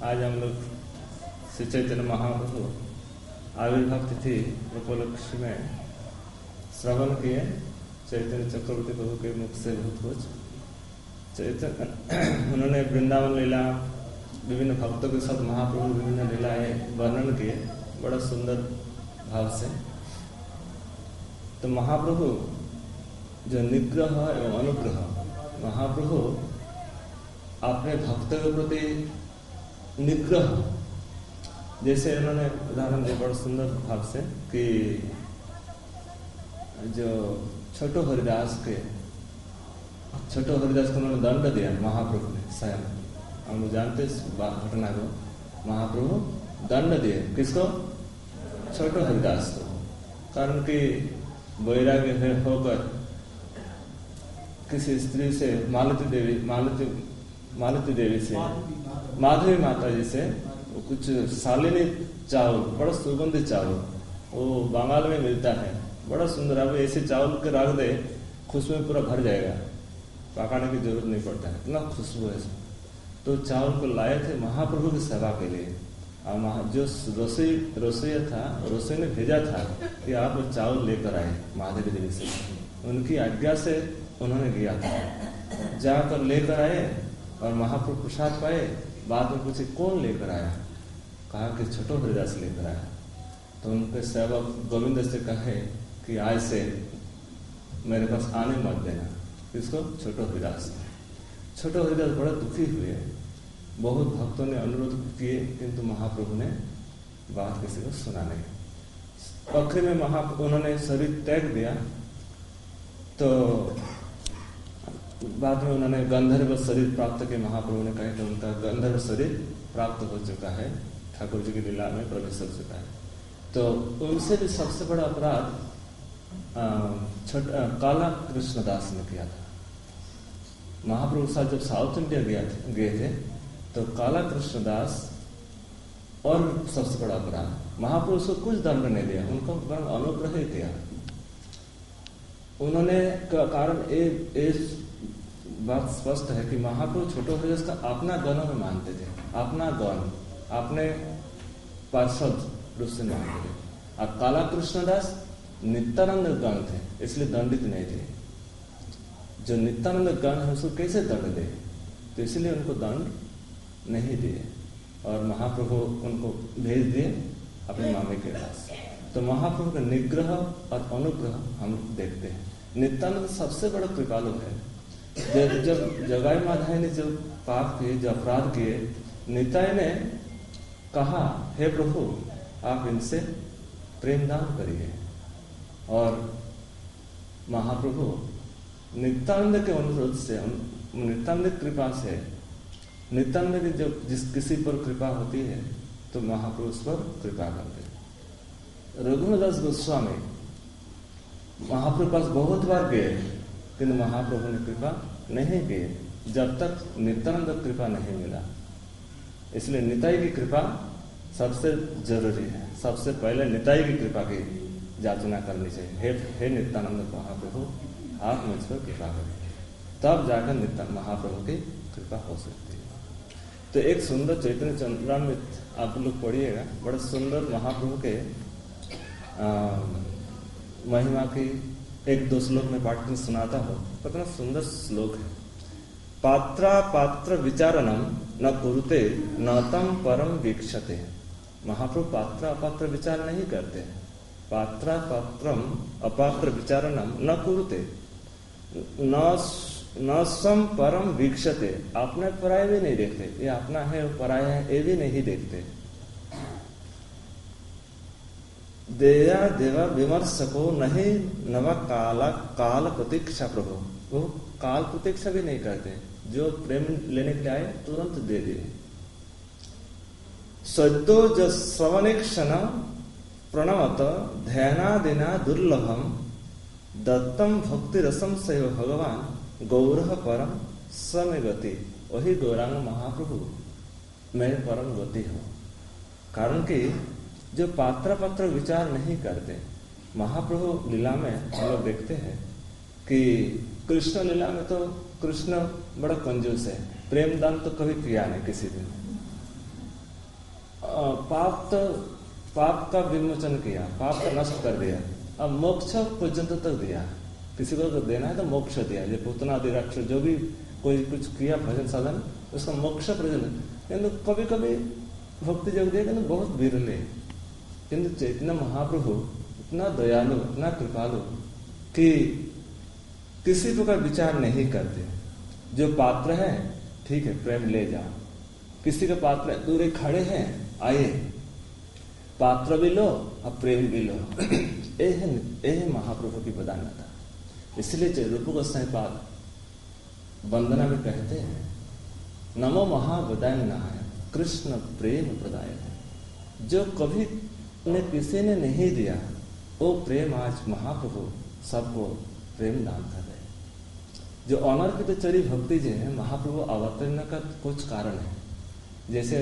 आज हम लोग श्री चैतन्य महाप्रभु आविर्भाव तिथि उपलक्ष्य में श्रवण किए चैतन्य चक्रवर्ती प्रभु के मुख से बहुत कुछ। चैतन्य उन्होंने वृंदावन लीला विभिन्न भक्तों के साथ महाप्रभु विभिन्न लीलाएं वर्णन किए बड़ा सुंदर भाव से। तो महाप्रभु जो निग्रह एवं अनुग्रह, महाप्रभु अपने भक्तों के प्रति निग्रह, जैसे उन्होंने उदाहरण दिया बड़ा सुंदर भाव से कि जो छोटो हरिदास को उन्होंने दंड दिया महाप्रभु ने स्वयं। हम लोग जानते घटना को, महाप्रभु दंड दिए किसको? छोटो हरिदास को, कारण कि वैराग्य होकर किसी स्त्री से मालती देवी से माधवी माता जी से कुछ शालिनी चावल, बड़ा सुगंधित चावल, वो बंगाल में मिलता है, बड़ा सुंदर। अब ऐसे चावल के रख दे, खुशबू में पूरा भर जाएगा, पकाने की जरूरत नहीं पड़ता है, इतना खुशबू है। तो चावल को लाए थे महाप्रभु की सेवा के लिए। और जो रसोई था, रसोई ने भेजा था कि आप चावल लेकर आए माधवी देवी से, उनकी आज्ञा से उन्होंने गया था, जाकर लेकर आए और महाप्रभु प्रसाद पाए। बाद में पूछे कौन लेकर आया? कहा कि छोटो हरिदास लेकर आया। तो उनके सेवक गोविंद से कहे कि आज से मेरे पास आने मत देना। किसको? छोटो हरिदास। छोटो हरिदास बड़े दुखी हुए, बहुत भक्तों ने अनुरोध किए, किंतु महाप्रभु ने बात किसी को सुना नहीं। आखिर में उन्होंने शरीर त्याग दिया। तो बाद में उन्होंने गंधर्व शरीर प्राप्त किया। महाप्रभु ने कहा कि उनका गंधर्व शरीर प्राप्त हो चुका है, ठाकुर जी की लीला में प्रवेश हो चुका है। तो उनसे भी सबसे बड़ा अपराध काला कृष्णदास ने किया था। महाप्रभु साथ जब साउथ इंडिया गए थे तो काला कृष्णदास और सबसे बड़ा अपराध, महाप्रभु उसको कुछ दंड नहीं दिया, उनको बड़ा अनुग्रह ही दिया। उन्होंने कारण एक बात स्पष्ट है कि महाप्रभु छोटो हरिदास का अपना गण में मानते थे, अपना गण, अपने पार्षद रूप से मानते थे। और काला कृष्णदास नित्यानंद गण थे, इसलिए दंडित नहीं थे। जो नित्यानंद गण है उसको कैसे दंड दे? तो इसलिए उनको दंड नहीं दिए और महाप्रभु उनको भेज दिए अपने मामे के पास। तो महाप्रभु का निग्रह और अनुग्रह हम देखते हैं। नित्यानंद सबसे बड़ा कृपालु है। जब जगाई माधाई ने जो पाप किए, जो अपराध किए, निताई ने कहा हे प्रभु आप इनसे प्रेम दान करिए। और महाप्रभु नित्यानंद के अनुरोध से, नित्यानंद की कृपा से, नित्यानंद की जब किसी पर कृपा होती है तो महाप्रभु उस पर कृपा करते। रघुनाथ गोस्वामी महाप्रभु पास बहुत बार गए, किंतु महाप्रभु ने कृपा नहीं की जब तक नित्यानंद कृपा नहीं मिला। इसलिए निताई की कृपा सबसे जरूरी है। सबसे पहले निताई की कृपा की याचना करनी चाहिए। हे नित्यानंद महाप्रभु आप मुझ पर कृपा करें, तब जाकर महाप्रभु की कृपा हो सकती है। तो एक सुंदर चैतन्य चंद्रामृत आप लोग पढ़िएगा, बड़ा सुंदर महाप्रभु के महिमा की एक दो श्लोक में पाठ में सुनाता हो, कितना सुंदर श्लोक है। पात्रा पात्र विचारणम न कुरुते न तम परम वीक्षते। महाप्रभु पात्र अपात्र विचार नहीं करते। पात्रा पात्रम अपात्र विचारणम न कुरुते न सम परम वीक्षते। अपने पराये भी नहीं देखते, ये अपना है वो पराया है ये भी नहीं देखते। देया देवा विमर्शको नहीं नवा काल प्रतीक्षा प्रभु। वो काल प्रतीक्षा भी नहीं करते, जो प्रेम लेने के लिए आए तुरंत दे दिए। सद्यो ज श्रवणेक्षण प्रणवत ध्यानादिना दुर्लभम दत्तम भक्ति रसम सैव भगवान गौरह परम समय गति। वही गौरांग महाप्रभु मेरे परम गति हो। कारण कि जो पात्र पात्र विचार नहीं करते, महाप्रभु लीला में हम लोग देखते हैं कि कृष्ण लीला में तो कृष्ण बड़ा कंजूस है, प्रेम दान तो कभी किया नहीं किसी दिन। पाप का विमोचन किया, पाप का नष्ट कर दिया, अब मोक्ष पर्यंत तक दिया। किसी को देना है तो मोक्ष दिया, जो पूतना आदि राक्षस जो भी कोई कुछ किया भजन साधन, उसका मोक्ष पर्यंत। किंतु कभी कभी भक्ति योग दिया, किंतु बहुत विरले। किंतु चैतन्य महाप्रभु इतना दयालु, इतना कृपालु कि किसी प्रकार विचार नहीं करते। जो पात्र है ठीक है, प्रेम ले जाओ। किसी के पात्र दूर खड़े हैं, आइए, पात्र भी लो और प्रेम भी लो। यह महाप्रभु की बदान्यता। इसलिए रूप गोस्वामी पाद वंदना में कहते हैं, नमो महावदान्याय कृष्ण प्रेम प्रदायक। जो कभी ने किसी ने नहीं दिया, वो प्रेम आज महाप्रभु सबको प्रेम दान कर रहे। जो अनर्पित चरी भक्ति जो है, महाप्रभु अवतरण का कुछ कारण है। जैसे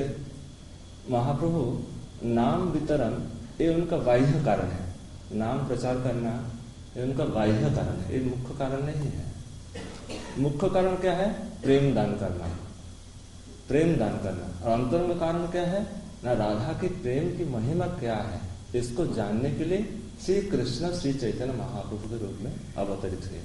महाप्रभु नाम वितरण, ये उनका बाह्य कारण है। नाम प्रचार करना ये उनका बाह्य कारण है, ये मुख्य कारण नहीं है। मुख्य कारण क्या है? प्रेम दान करना, प्रेम दान करना। और अंतरंग कारण क्या है ना? राधा की प्रेम की महिमा क्या है, इसको जानने के लिए श्री कृष्ण श्री चैतन्य महाप्रभु के रूप में अवतरित हुए।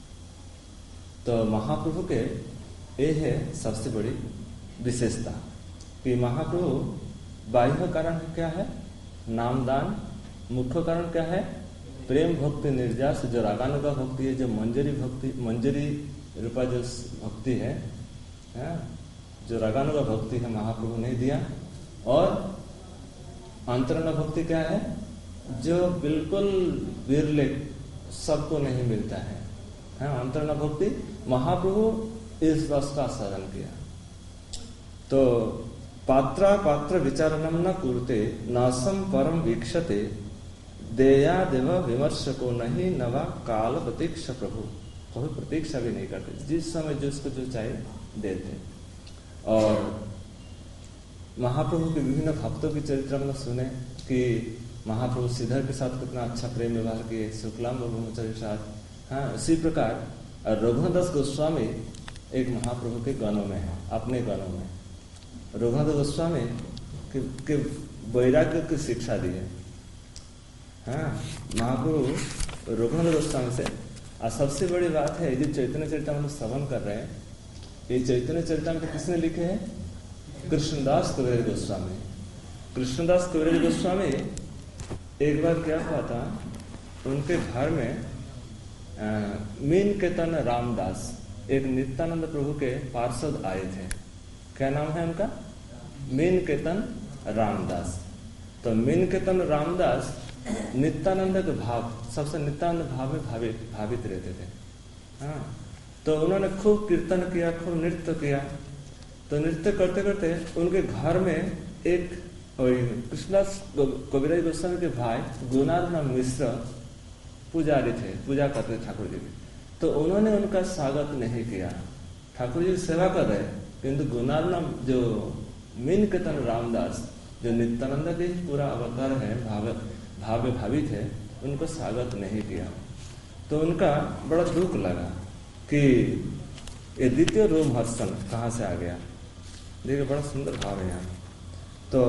तो महाप्रभु के ये है सबसे बड़ी विशेषता कि महाप्रभु बाह्य कारण क्या है? नामदान। मुख्य कारण क्या है? प्रेम भक्ति निर्जास, जो रागानुगा भक्ति है, जो मंजरी भक्ति, मंजरी रूपा जो भक्ति है, जो रागानुगा भक्ति है, महाप्रभु ने दिया। और अंतरंग भक्ति क्या है? जो बिल्कुल विरले, सबको नहीं मिलता है। अंतरंग भक्ति महाप्रभु इस रस का साधन किया। तो पात्र विचारणम न कुरुते नासम परम वीक्षते देया देव विमर्शको नहीं नवा काल प्रतीक्षा। प्रभु कभी प्रतीक्षा भी नहीं करते, जिस समय जिसको जो चाहिए देते। और महाप्रभु के विभिन्न भक्तों के चरित्र में सुने कि महाप्रभु श्रीधर के साथ कितना अच्छा प्रेम व्यवहार किए, शुक्लाम्बर ब्रह्मचारी के साथ। इसी प्रकार रघुनाथ गोस्वामी एक महाप्रभु के गणों में है, अपने गणों में। रघुनाथ गोस्वामी के वैराग्य की शिक्षा दी है। महाप्रभु रघुनाथ गोस्वामी से। और सबसे बड़ी बात है, जो चैतन्य चरितामृत श्रवण कर रहे हैं, ये चैतन्य चरितामृत किसने लिखे हैं? कृष्णदास कविराज गोस्वामी। कृष्णदास कविराज गोस्वामी एक बार क्या हुआ था, उनके घर में मीन केतन रामदास, एक नित्यानंद प्रभु के पार्षद आए थे। क्या नाम है उनका? मीन केतन रामदास। तो मीन केतन रामदास नित्यानंद के भाव, सबसे नित्यानंद भाव में भावित रहते थे। तो उन्होंने खूब कीर्तन किया, खूब नृत्य किया। तो नृत्य करते करते उनके घर में एक कृष्णदास कविराज गोस्वामी के भाई गुणार्णव मिश्र पुजारी थे, पूजा करते ठाकुर जी की। तो उन्होंने उनका स्वागत नहीं किया। ठाकुर जी सेवा कर रहे, किंतु गुणार्णव जो मीन केतन रामदास, जो नित्यानंद के पूरा अवतार है, भाव्य भावित है, उनको स्वागत नहीं किया। तो उनका बड़ा दुख लगा कि ये द्वितीय रोमहर्षण कहाँ से आ गया। देखिए बड़ा सुंदर भाव है यहाँ। तो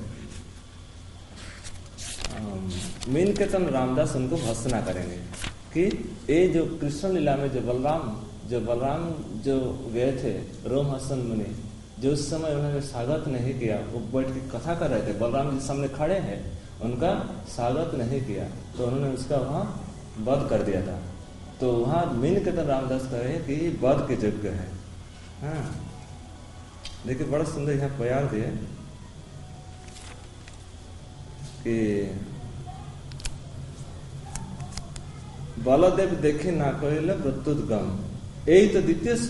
मीन केतन रामदास उनको भर्त्सना करेंगे कि ये जो कृष्ण लीला में जो बलराम जो गए थे रोमहर्षण मुनि, जो उस समय उन्होंने स्वागत नहीं किया, वो बैठ के कथा कर रहे थे, बलराम जी सामने खड़े हैं, उनका स्वागत नहीं किया, तो उन्होंने उसका वहां वध कर दिया था। तो वहां मीन केतन रामदास कह रहे हैं कि वध के योग्य है। देखिए बड़ा सुंदर यहाँ प्यार दिए कि बलदेव देखे ना कहिल प्रत्युद्गम। यही तो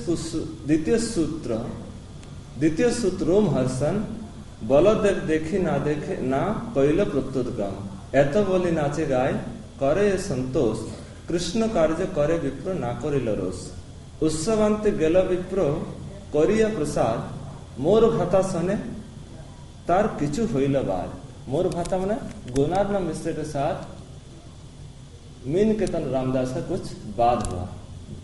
द्वितीय सूत्र रोमहर्षण। बलदेव देखे ना कहिल प्रत्युद्गम। एत बोली नाचे गाय करे संतोष। कृष्ण कार्य करे विप्र ना करिल रोष। उत्सवांत गेल विप्र करिया प्रसाद। मोर भाता सने तार किचु होइल बाद। मोर भाता माने गुणार्णव मिश्र के साथ मीन केतन रामदास का कुछ बात हुआ,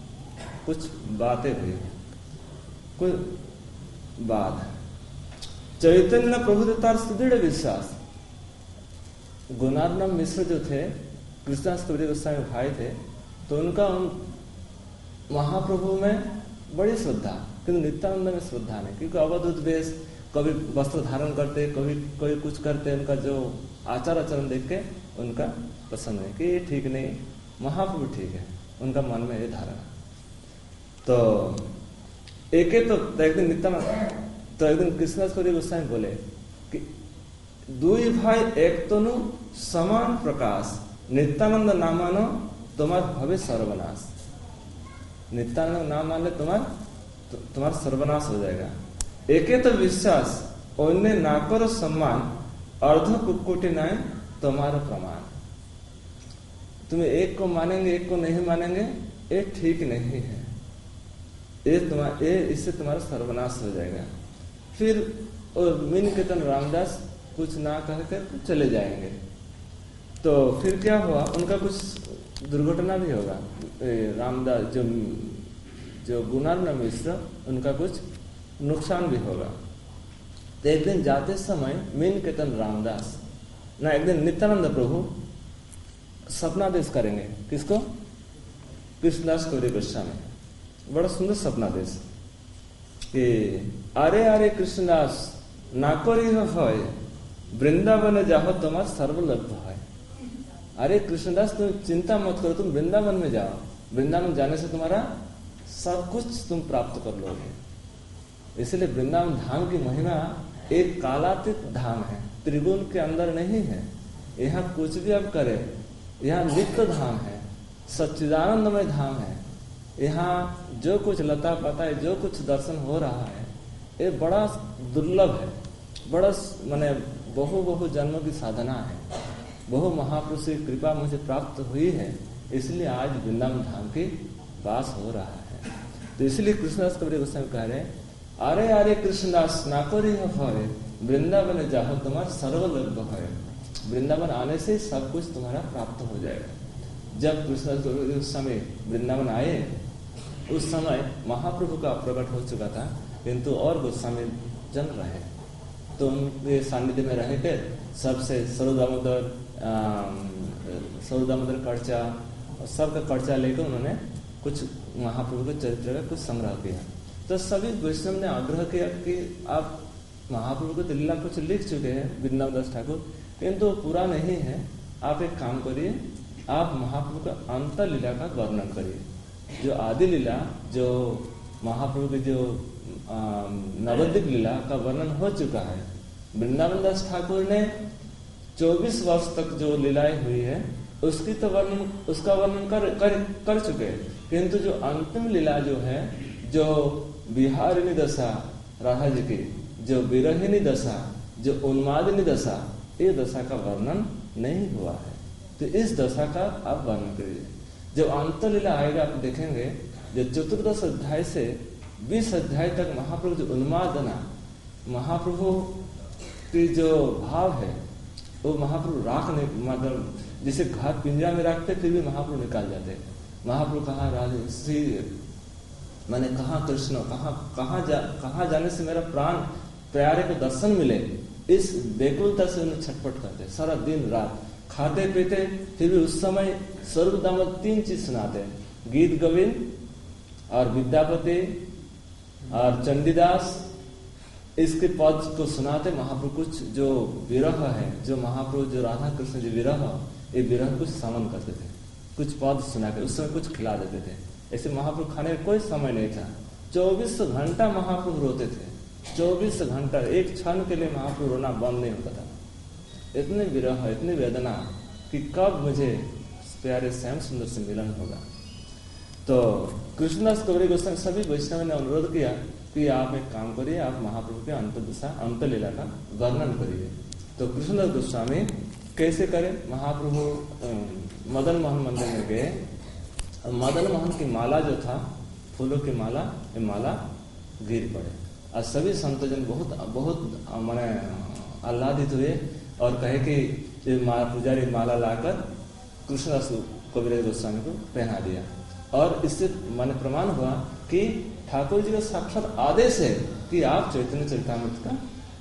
कुछ बातें हुई, कुछ बात। चैतन्य प्रभुतार सुदृढ़ विश्वास। गुणार्णव मिश्र जो थे, कृष्णदास कबीर गोस्वामी भाई थे, तो उनका महाप्रभु में बड़ी श्रद्धा, किंतु नित्यानंद में श्रद्धा नहीं, क्योंकि अवधूत वेश, कभी वस्त्र धारण करते, कभी कोई कुछ करते, उनका जो आचार आचरण देख के उनका पसंद नहीं कि ये ठीक नहीं, महाप्रभु ठीक है, उनका मन में ये धारणा। तो एक दिन नित्यानंद, तो एक दिन कृष्णदास कबीर गोस्वामी बोले कि दुई भाई एक तनु समान प्रकाश, नित्यानंद नाम मानो तुम्हार भवे सर्वनाश। नित्यानंद नाम मान ले तुम्हारा सर्वनाश हो जाएगा। एके तो विश्वास अन्य ना करो सम्मान, अर्ध कुक्कुटी नाय तुम्हारा प्रमाण। तुम्हें एक को मानेंगे एक को नहीं मानेंगे, ये ठीक नहीं है, ये इससे तुम्हारा सर्वनाश हो जाएगा। फिर और मीन कीर्तन रामदास कुछ ना कहकर चले जाएंगे। तो फिर क्या हुआ, उनका कुछ दुर्घटना भी होगा। रामदास जो गुणार्णव मिश्र, उनका कुछ नुकसान भी होगा। तो एक दिन जाते समय मीन कीर्तन रामदास ना, एक दिन नित्यानंद प्रभु सपनादेश करेंगे। किसको? कृष्णदास कबीर गोस्वामी। बड़ा सुंदर सपनादेश कि अरे अरे कृष्णदास ना करी हो भय, वृंदावन जाओ तुम्हार सर्वलभ है। अरे कृष्णदास तुम चिंता मत करो, तुम वृंदावन में जाओ, वृंदावन जाने से तुम्हारा सब कुछ तुम प्राप्त कर लोगे। इसलिए वृंदावन धाम की महिमा एक कालातीत धाम है, त्रिगुण के अंदर नहीं है। यहाँ कुछ भी आप करें, यहाँ नित्य धाम है, सच्चिदानंदमय धाम है। यहाँ जो कुछ लता पता है, जो कुछ दर्शन हो रहा है, ये बड़ा दुर्लभ है, बड़ा माने बहु जन्मों की साधना है, बहु महापुरुष की कृपा मुझे प्राप्त हुई है, इसलिए आज वृंदावन धाम की वास हो रहा है। तो इसलिए कृष्णदास कबीर गोस्वामी कह रहे हैं, अरे अरे कृष्णदास ना करी हो भय, वृंदावन जाओ तुम्हारा सर्वलभ है। वृंदावन आने से सब कुछ तुम्हारा प्राप्त हो जाएगा। जब कृष्णदास कबीर गोस्वामी वृंदावन आए, उस समय महाप्रभु का प्रकट हो चुका था, किंतु और गोस्वामी जन रहे, तो उनके सानिध्य में रह के सबसे सरुदामोदर कर्चा, सबका कर्चा लेकर उन्होंने कुछ महाप्रभु के चरित्र का कुछ संग्रह किया। तो सभी वैष्णव ने आग्रह किया कि आप महाप्रभु के लीला कुछ लिख चुके हैं वृंदावन दास ठाकुर, किंतु पूरा नहीं है, आप एक काम करिए, आप महाप्रभु का अंत लीला का वर्णन करिए। जो आदि लीला, जो महाप्रभु की जो नवद्वीप लीला का वर्णन हो चुका है। वृंदावन दास ठाकुर ने 24 वर्ष तक जो लीलाएं हुई है उसकी तो उसका वर्णन कर चुके हैं, किंतु जो अंतिम लीला जो है, जो बिहारिणी दशा राधा जी की, जो विरहिणी दशा, जो उन्मादिनी दशा, ये दशा का वर्णन नहीं हुआ है। तो इस दशा का आप वर्णन करिए। जब अंत लीला आएगा आप देखेंगे, जो 14 अध्याय से 20 अध्याय तक महाप्रभु जो उन्मादना, महाप्रभु की जो भाव है, वो महाप्रभु राख नहीं, मतलब जिसे घर पिंजरा में रखते फिर भी महाप्रभु निकाल जाते। महाप्रभु कहाँ राधे श्री, मैंने कहा कृष्ण, कहाँ जाने से मेरा प्राण प्यारे को दर्शन मिले, इस बेकुलता से उन्हें छटपट करते सारा दिन रात, खाते पीते, फिर भी उस समय सर्वदामद 3 चीज सुनाते, गीत गोविंद और विद्यापति और चंडीदास, इसके पद को सुनाते। महाप्रभु कुछ जो विरह है, जो महाप्रभु जो राधा कृष्ण जी विरह, ये विरह कुछ समन करते थे, कुछ पद सुना के उस समय कुछ खिला देते थे। ऐसे महाप्रभु खाने का कोई समय नहीं था, 24 घंटा महाप्रभु रोते थे, 24 घंटा, एक क्षण के लिए महाप्रभु रोना बंद नहीं होता था। इतने विरह, इतनी वेदना कि कब मुझे प्यारे श्याम सुंदर से मिलन होगा। तो कृष्णदास कबीर गोस्वामी सभी वैष्णव ने अनुरोध किया कि आप एक काम करिए, आप महाप्रभु के अंत लीला का वर्णन करिए। तो कृष्णदास गोस्वामी कैसे करें? महाप्रभु मदन मोहन मंदिर में गए, मदन मोहन की माला जो था, फूलों की माला, ये माला गिर पड़े और सभी संतजन बहुत माने आह्लादित हुए और कहे कि पुजारी माला लाकर कृष्णदास कबीर गोस्वामी को पहना दिया। और इससे माने प्रमाण हुआ कि ठाकुर जी का साक्षात आदेश है कि आप चैतन्य चरितामृत का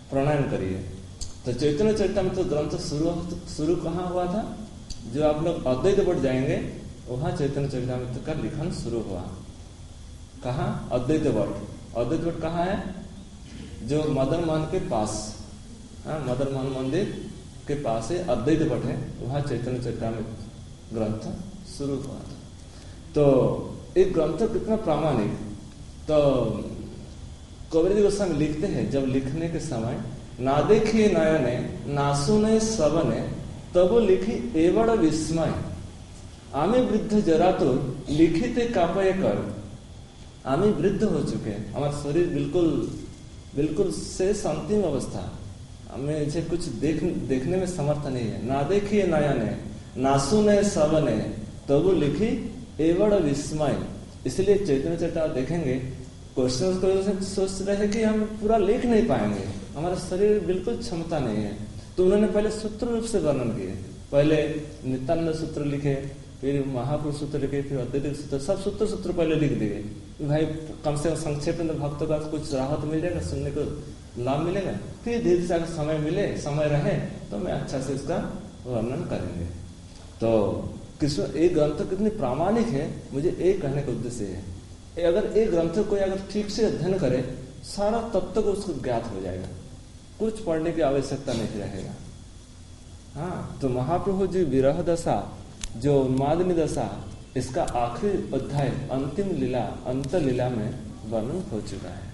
प्राणायाम करिए। तो चैतन्य चरितामृत तो ग्रंथ शुरू कहाँ हुआ था? जो आप लोग अद्वैत बोध जाएंगे वहां चैतन्य चरितामृत का लिखन शुरू हुआ। कहाँ? अद्वैत बोध। अद्वैत बोध कहाँ है? जो मदन मोहन के पास, मदन मोहन मंदिर के पास है अद्वैत बोध है, वहां चैतन्य चरितामृत ग्रंथ शुरू हुआ था। तो एक ग्रंथ कितना प्रामाणिक। तो कबीर गोस्वामी लिखते हैं, जब लिखने के समय ना देखिए नयने ना सुने श्रवणे तब लिखी एवड़ विस्मय आमी वृद्ध जरा तो लिखिते कापय कर। आमी वृद्ध हो चुके, हमारा शरीर बिल्कुल शेष अंतिम अवस्था, हमें इसे कुछ देखने में समर्थ नहीं है। ना देखिए नयने ना सुने श्रवणे तब लिखी एवड़ विस्मय। इसलिए चैतन्य चरितामृत देखेंगे, क्वेश्चन को सोच रहे हैं कि हम पूरा लिख नहीं पाएंगे, हमारा शरीर बिल्कुल क्षमता नहीं है। तो उन्होंने पहले सूत्र रूप से वर्णन किए। पहले नित्यानंद सूत्र लिखे, फिर महापुरुष सूत्र लिखे, फिर अद्वैत सूत्र, सब सूत्र पहले लिख दिए। भाई कम से कम संक्षेप में भक्तों का कुछ राहत मिल जाएगा, सुनने को लाभ मिलेगा। फिर धीरे से अगर समय रहे तो मैं अच्छा से इसका वर्णन करेंगे। तो कृष्ण एक ग्रंथ कितनी प्रामाणिक है, मुझे एक कहने का उद्देश्य है। अगर एक ग्रंथ को अगर ठीक से अध्ययन करे, सारा तत्व को उसको ज्ञात हो जाएगा, कुछ पढ़ने की आवश्यकता नहीं रहेगा। हाँ, तो महाप्रभु जी विरह दशा, जो उन्मादनी दशा, इसका आखिरी अध्याय अंतिम लीला, अंत लीला में वर्णन हो चुका है।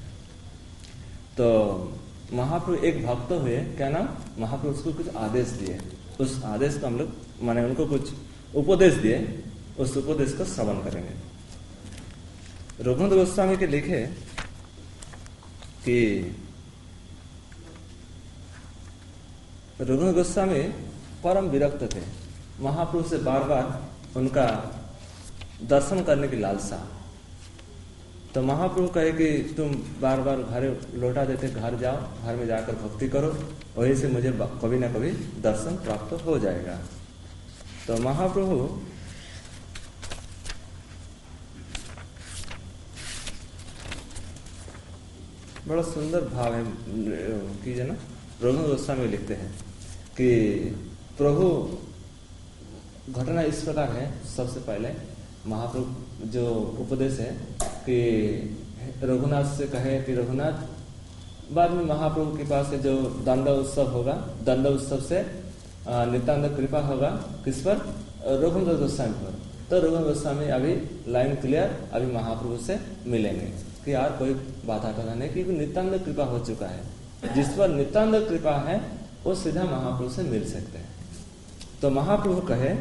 तो महाप्रभु एक भक्त हुए, क्या नाम? महाप्रभु उसको कुछ आदेश दिए, उस आदेश को हम लोग माने उनको कुछ उपदेश दिए, उस उपदेश का श्रवण करेंगे। रघुनाथ गोस्वामी के लिखे कि रघुनाथ गोस्वामी परम विरक्त थे, महाप्रभु से बार बार उनका दर्शन करने की लालसा। तो महाप्रभु कहे कि तुम बार बार घर लौटा देते, घर जाओ, घर में जाकर भक्ति करो, वहीं से मुझे कभी ना कभी दर्शन प्राप्त हो जाएगा। तो महाप्रभु बड़ा सुंदर भाव है कीजिए ना। रघुनाथ गोस्वामी लिखते हैं कि प्रभु, घटना इस प्रकार है। सबसे पहले महाप्रभु जो उपदेश है कि रघुनाथ से कहे कि रघुनाथ, बाद में महाप्रभु के पास जो दंड उत्सव होगा, दंड उत्सव से नित्यानंद कृपा होगा किस पर? रघुनाथ गोस्वामी पर। तो रघुनाथ गोस्वामी अभी लाइन क्लियर, अभी महाप्रभु से मिलेंगे कि यार कोई बाधा करना नहीं, क्योंकि नित्यानंद कृपा हो चुका है। जिस पर नित्यानंद कृपा है वो सीधा महाप्रभु से मिल सकते हैं। तो महाप्रभु कहे,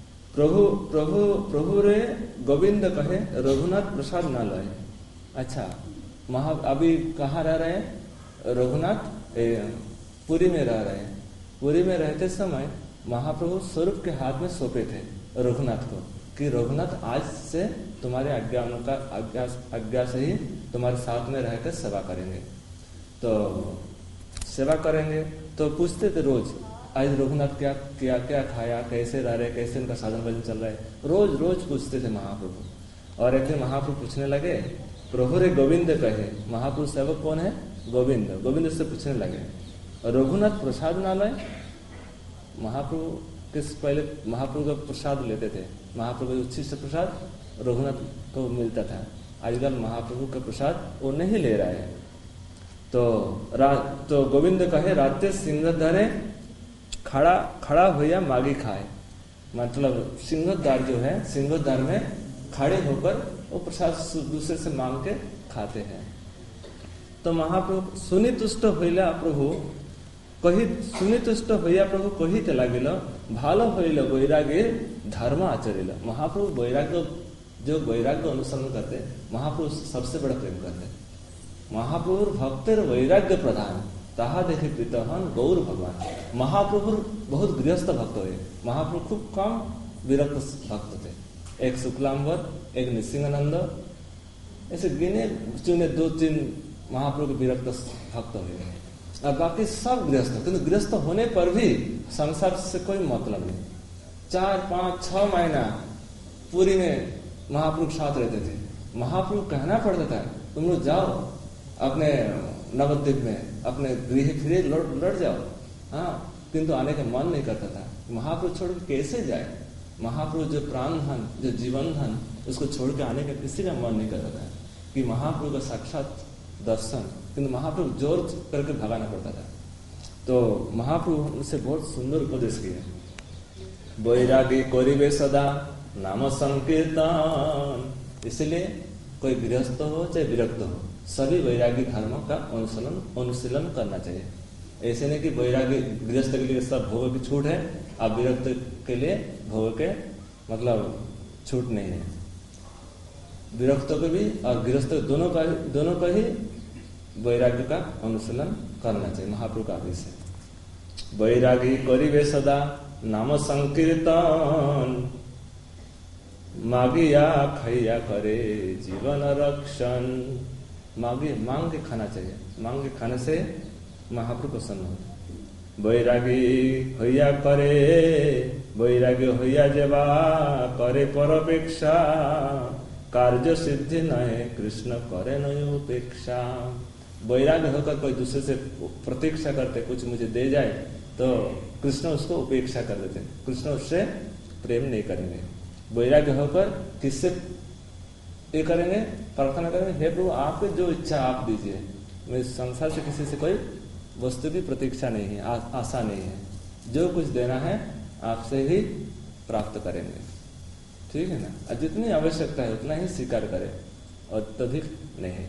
प्रभु रे गोविंद कहे रघुनाथ प्रसाद न लय। अच्छा, अभी कहाँ रह रहे हैं? रघुनाथ पुरी में रह रहे हैं। पुरी में रहते समय महाप्रभु स्वरूप के हाथ में सौंपे थे रघुनाथ को कि रघुनाथ आज से तुम्हारे आज्ञा से ही तुम्हारे साथ में रहकर सेवा करेंगे। तो सेवा करेंगे तो पूछते थे रोज, आज रघुनाथ क्या खाया, कैसे रह रहे, कैसे उनका साधन भजन चल रहा है, रोज पूछते थे महाप्रभु। और एक दिन महाप्रभु पूछने लगे, प्रभु रे गोविंद कहे। महाप्रभु सेवक कौन है? गोविंद से पूछने लगे, रघुनाथ प्रसाद नालय। महाप्रभु किस पहले महाप्रभु का प्रसाद लेते थे, महाप्रभु उच्छिष्ट प्रसाद रघुनाथ को मिलता था। आजकल महाप्रभु का प्रसाद वो नहीं ले रहा है। तो गोविंद कहे, रात्रि सिंहद्वारे खड़ा होया मागी खाए। मतलब सिंहद्वार जो है, सिंहद्वार में खड़े होकर वो प्रसाद दूसरे से मांग के खाते हैं। तो महाप्रभु सुनितुष्ट होइला प्रभु कहिते लागिल, भालो होइल वैराग्य धर्म आचरिल। महाप्रभु वैराग्य अनुसरण करते, महाप्रभु सबसे बड़ा प्रेम करते। महाप्रभु भक्तेर वैराग्य प्रधान ताहा देखे प्रीतहन गौर भगवान। महाप्रभु बहुत गृहस्थ भक्त हुए, महाप्रभु खूब कम विरक्त भक्त थे। एक शुक्लांबर, एक नृसिंहानंद, ऐसे गिने चुने 2-3 महाप्रभु के विरक्त भक्त हुए। और बाकी सब गृहस्थ, किंतु गृहस्थ होने पर भी संसार से कोई मतलब नहीं। 4-5-6 महीना पूरी में महाप्रभु साथ रहते थे। महाप्रभु कहना पड़ता था, तुम लोग जाओ अपने नवद्वीप में अपने गृह फिरे लौट जाओ। हाँ, किंतु आने का मन नहीं करता था। महाप्रभु छोड़ के कैसे जाए? महाप्रभु जो प्राण धन, जो जीवन धन, उसको छोड़ के आने का किसी का मन नहीं करता था कि महाप्रभु का साक्षात दर्शन, किंतु महाप्रभु जोर करके भगाना पड़ता था। तो महाप्रभु उनसे बहुत सुंदर उपदेश किए। वैरागी करिबे सदा नाम संकीर्तन। इसलिए कोई गृहस्थ हो चाहे विरक्त हो, सभी वैरागी धर्मों का अनुशीलन करना चाहिए। ऐसे नहीं कि वैरागी गृहस्थ के लिए सब भोग की छूट है, अब विरक्त के लिए भोग के मतलब छूट नहीं है। विरक्तों को भी और गृहस्थ दोनों का ही वैराग्य का अनुशीलन करना चाहिए। महाप्रभु का आदेश है। वैरागी करिबे सदा नाम संकीर्तन, मागिया खैया करे जीवन रक्षण। मांग के खाना चाहिए, मांग के खाने से महाप्रभु प्रसन्न होते। वैरागी होइया करे, वैरागी होइया जेबा करे परोपेक्षा, कार्य सिद्धि नहे कृष्ण करे नय उपेक्षा। वैराग्य होकर कोई दूसरे से प्रतीक्षा करते कुछ मुझे दे जाए, तो कृष्ण उसको उपेक्षा कर देते, कृष्ण उससे प्रेम नहीं करेंगे। वैराग्य होकर किससे ये करेंगे? प्रार्थना करेंगे, हे प्रभु आपकी जो इच्छा आप दीजिए, मैं संसार से किसी से कोई वस्तु की प्रतीक्षा नहीं है, आशा नहीं है, जो कुछ देना है आपसे ही प्राप्त करेंगे। ठीक है ना? और जितनी आवश्यकता है उतना ही स्वीकार करें और तधिक नहीं।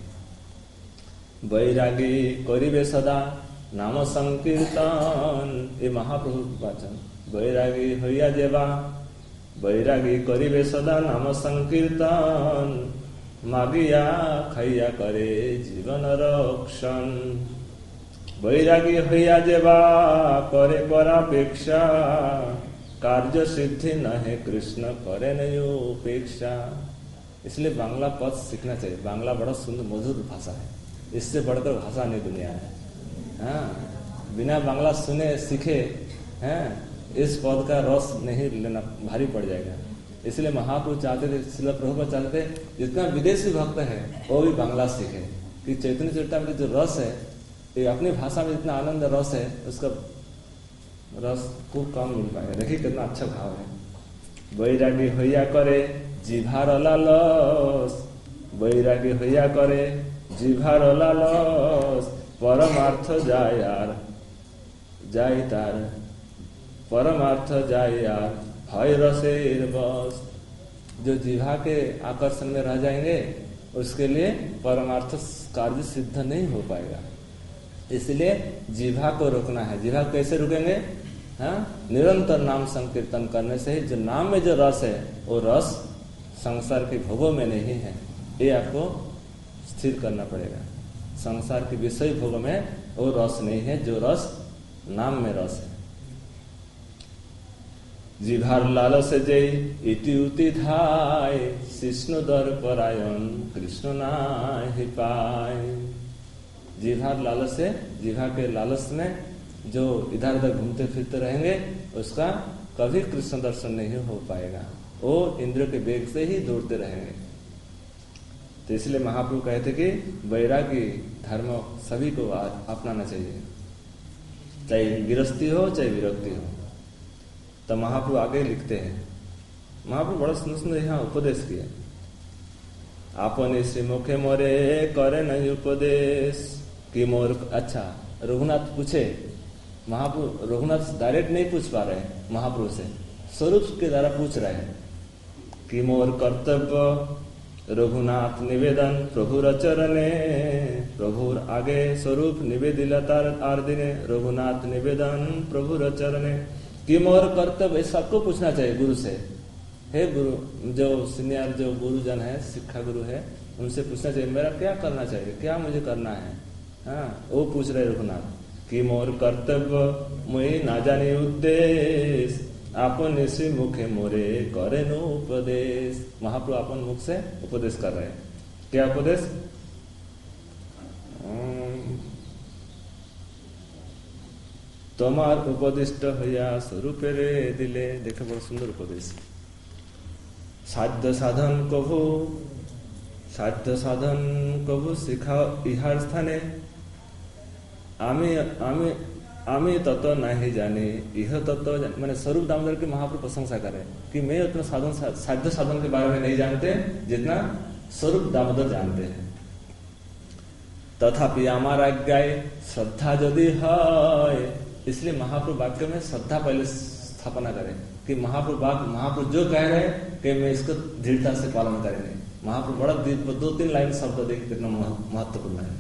वैरागी करिबे सदा नाम संकीर्तन, ये महाप्रभु वचन। वैरागी होइया जेबा, वैरागी करिबे सदा नाम संकीर्तन, मागिया खैया करे जीवन रक्षण। वैरागी होइया जेबा करे परापेक्षा, कार्य सिद्धि नहे कृष्ण करे नय उपेक्षा। इसलिए बांग्ला पद सीखना चाहिए। बांग्ला बड़ा सुंदर मधुर भाषा है, इससे बढ़कर भाषा नहीं दुनिया है। हाँ, बिना बांग्ला सुने सीखे हैं इस पद का रस नहीं लेना, भारी पड़ जाएगा। इसलिए महाप्रभु चाहते थे, श्रील प्रभुपाद चाहते थे, जितना विदेशी भक्त है वो भी बांग्ला सीखे, कि चैतन्य चरितामृत जो रस है, ये अपनी भाषा में जितना आनंद रस है, उसका रस को कम मिल पाएगा। देखिए कितना अच्छा भाव है। वैरागी होइया करे जिभार लालस, वैरागी होइया करे जिभार लालस, परमार्थ जाय यार जाय तार, परमार्थ जाय यार भय रसेर बस। जो जिह्वा के आकर्षण में रह जाएंगे उसके लिए परमार्थ कार्य सिद्ध नहीं हो पाएगा। इसलिए जिह्वा को रोकना है। जिह्वा कैसे रुकेंगे? हाँ, निरंतर नाम संकीर्तन करने से ही। जो नाम में जो रस है वो रस संसार के भोगों में नहीं है, ये आपको स्थिर करना पड़ेगा। संसार के विषय भोग में वो रस नहीं है, जो रस नाम में रस है। जिभार लालस जय इति उति धाय, शिष्णु दर परायण कृष्ण नाहि पाय। जिभार लालस से, जिभा के लालस में जो इधर उधर घूमते फिरते रहेंगे उसका कभी कृष्ण दर्शन नहीं हो पाएगा, वो इंद्रियों के वेग से ही दौड़ते रहेंगे। तो इसलिए महाप्रभु कहते कि वैरागी धर्म सभी को अपनाना चाहिए, चाहे गिरस्ती हो चाहे विरक्ति हो। तो महाप्रभु आगे लिखते हैं, महाप्रभु बड़ा सुंदर सुंदर यहाँ उपदेश किए। आपने श्री मुखे मोरे करे नहीं उपदेश कि मोर। अच्छा, रघुनाथ पूछे, महाप्रभु रघुनाथ डायरेक्ट नहीं पूछ पा रहे हैं महाप्रभु से, स्वरूप के द्वारा पूछ रहे हैं कि मोर कर्तव्य रघुनाथ निवेदन प्रभुर चरणे। प्रभुर आगे स्वरूप निवेदिला तार आर्दिने, रघुनाथ निवेदन प्रभुर चरणे। कि मोर कर्तव्य, सबको पूछना चाहिए गुरु से। हे गुरु, जो सीनियर जो गुरुजन है, शिक्षा गुरु है, उनसे पूछना चाहिए मेरा क्या करना चाहिए, क्या मुझे करना है। हाँ, वो पूछ रहे रघुनाथ कि मोर कर्तव्य मुई ना जाने उद्देश्य, आपन श्री मुखे मोरे करे नो उपदेश। महाप्रभु अपन मुख से उपदेश कर रहे हैं। क्या उपदेश? तमार उपदिष्ट हया स्वरूप रे दिले। देखो बड़ा सुंदर उपदेश। साध्य साधन कभु, साध्य साधन कभु शिखा इहार स्थाने, आमी तत्व नहीं जाने, यह तत्व मैंने स्वरूप दामोदर के महाप्रभु प्रशंसा करे कि मैं उतना साध्य साधन के बारे में नहीं जानते जितना स्वरूप दामोदर जानते हैं। तथापि हमारा आज्ञाय श्रद्धा यदि है, इसलिए महाप्रभु वाक्य में श्रद्धा पहले स्थापना करें कि महाप्रभु जो कह रहे हैं कि मैं इसको दृढ़ता से पालन करेंगे। महाप्रभु बड़ा 2-3 लाइन शब्द देखिए कितना महत्वपूर्ण है।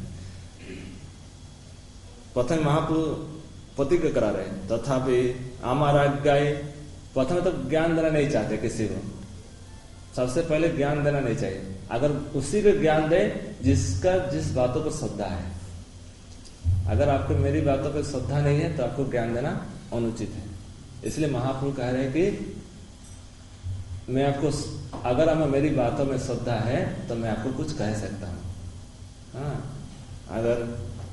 प्रथम महाप्रभु प्रतिज्ञा करा रहे हैं, तथापि हमारा आज्ञाय, प्रथम तो ज्ञान देना नहीं चाहते किसी को, सबसे पहले ज्ञान देना नहीं चाहिए। अगर उसी को ज्ञान दे जिस बातों पर श्रद्धा है। अगर आपको मेरी बातों पर श्रद्धा नहीं है तो आपको ज्ञान देना अनुचित है। इसलिए महाप्रभु कह रहे हैं कि मैं आपको, अगर हमें मेरी बातों में श्रद्धा है तो मैं आपको कुछ कह सकता हूँ। हाँ, अगर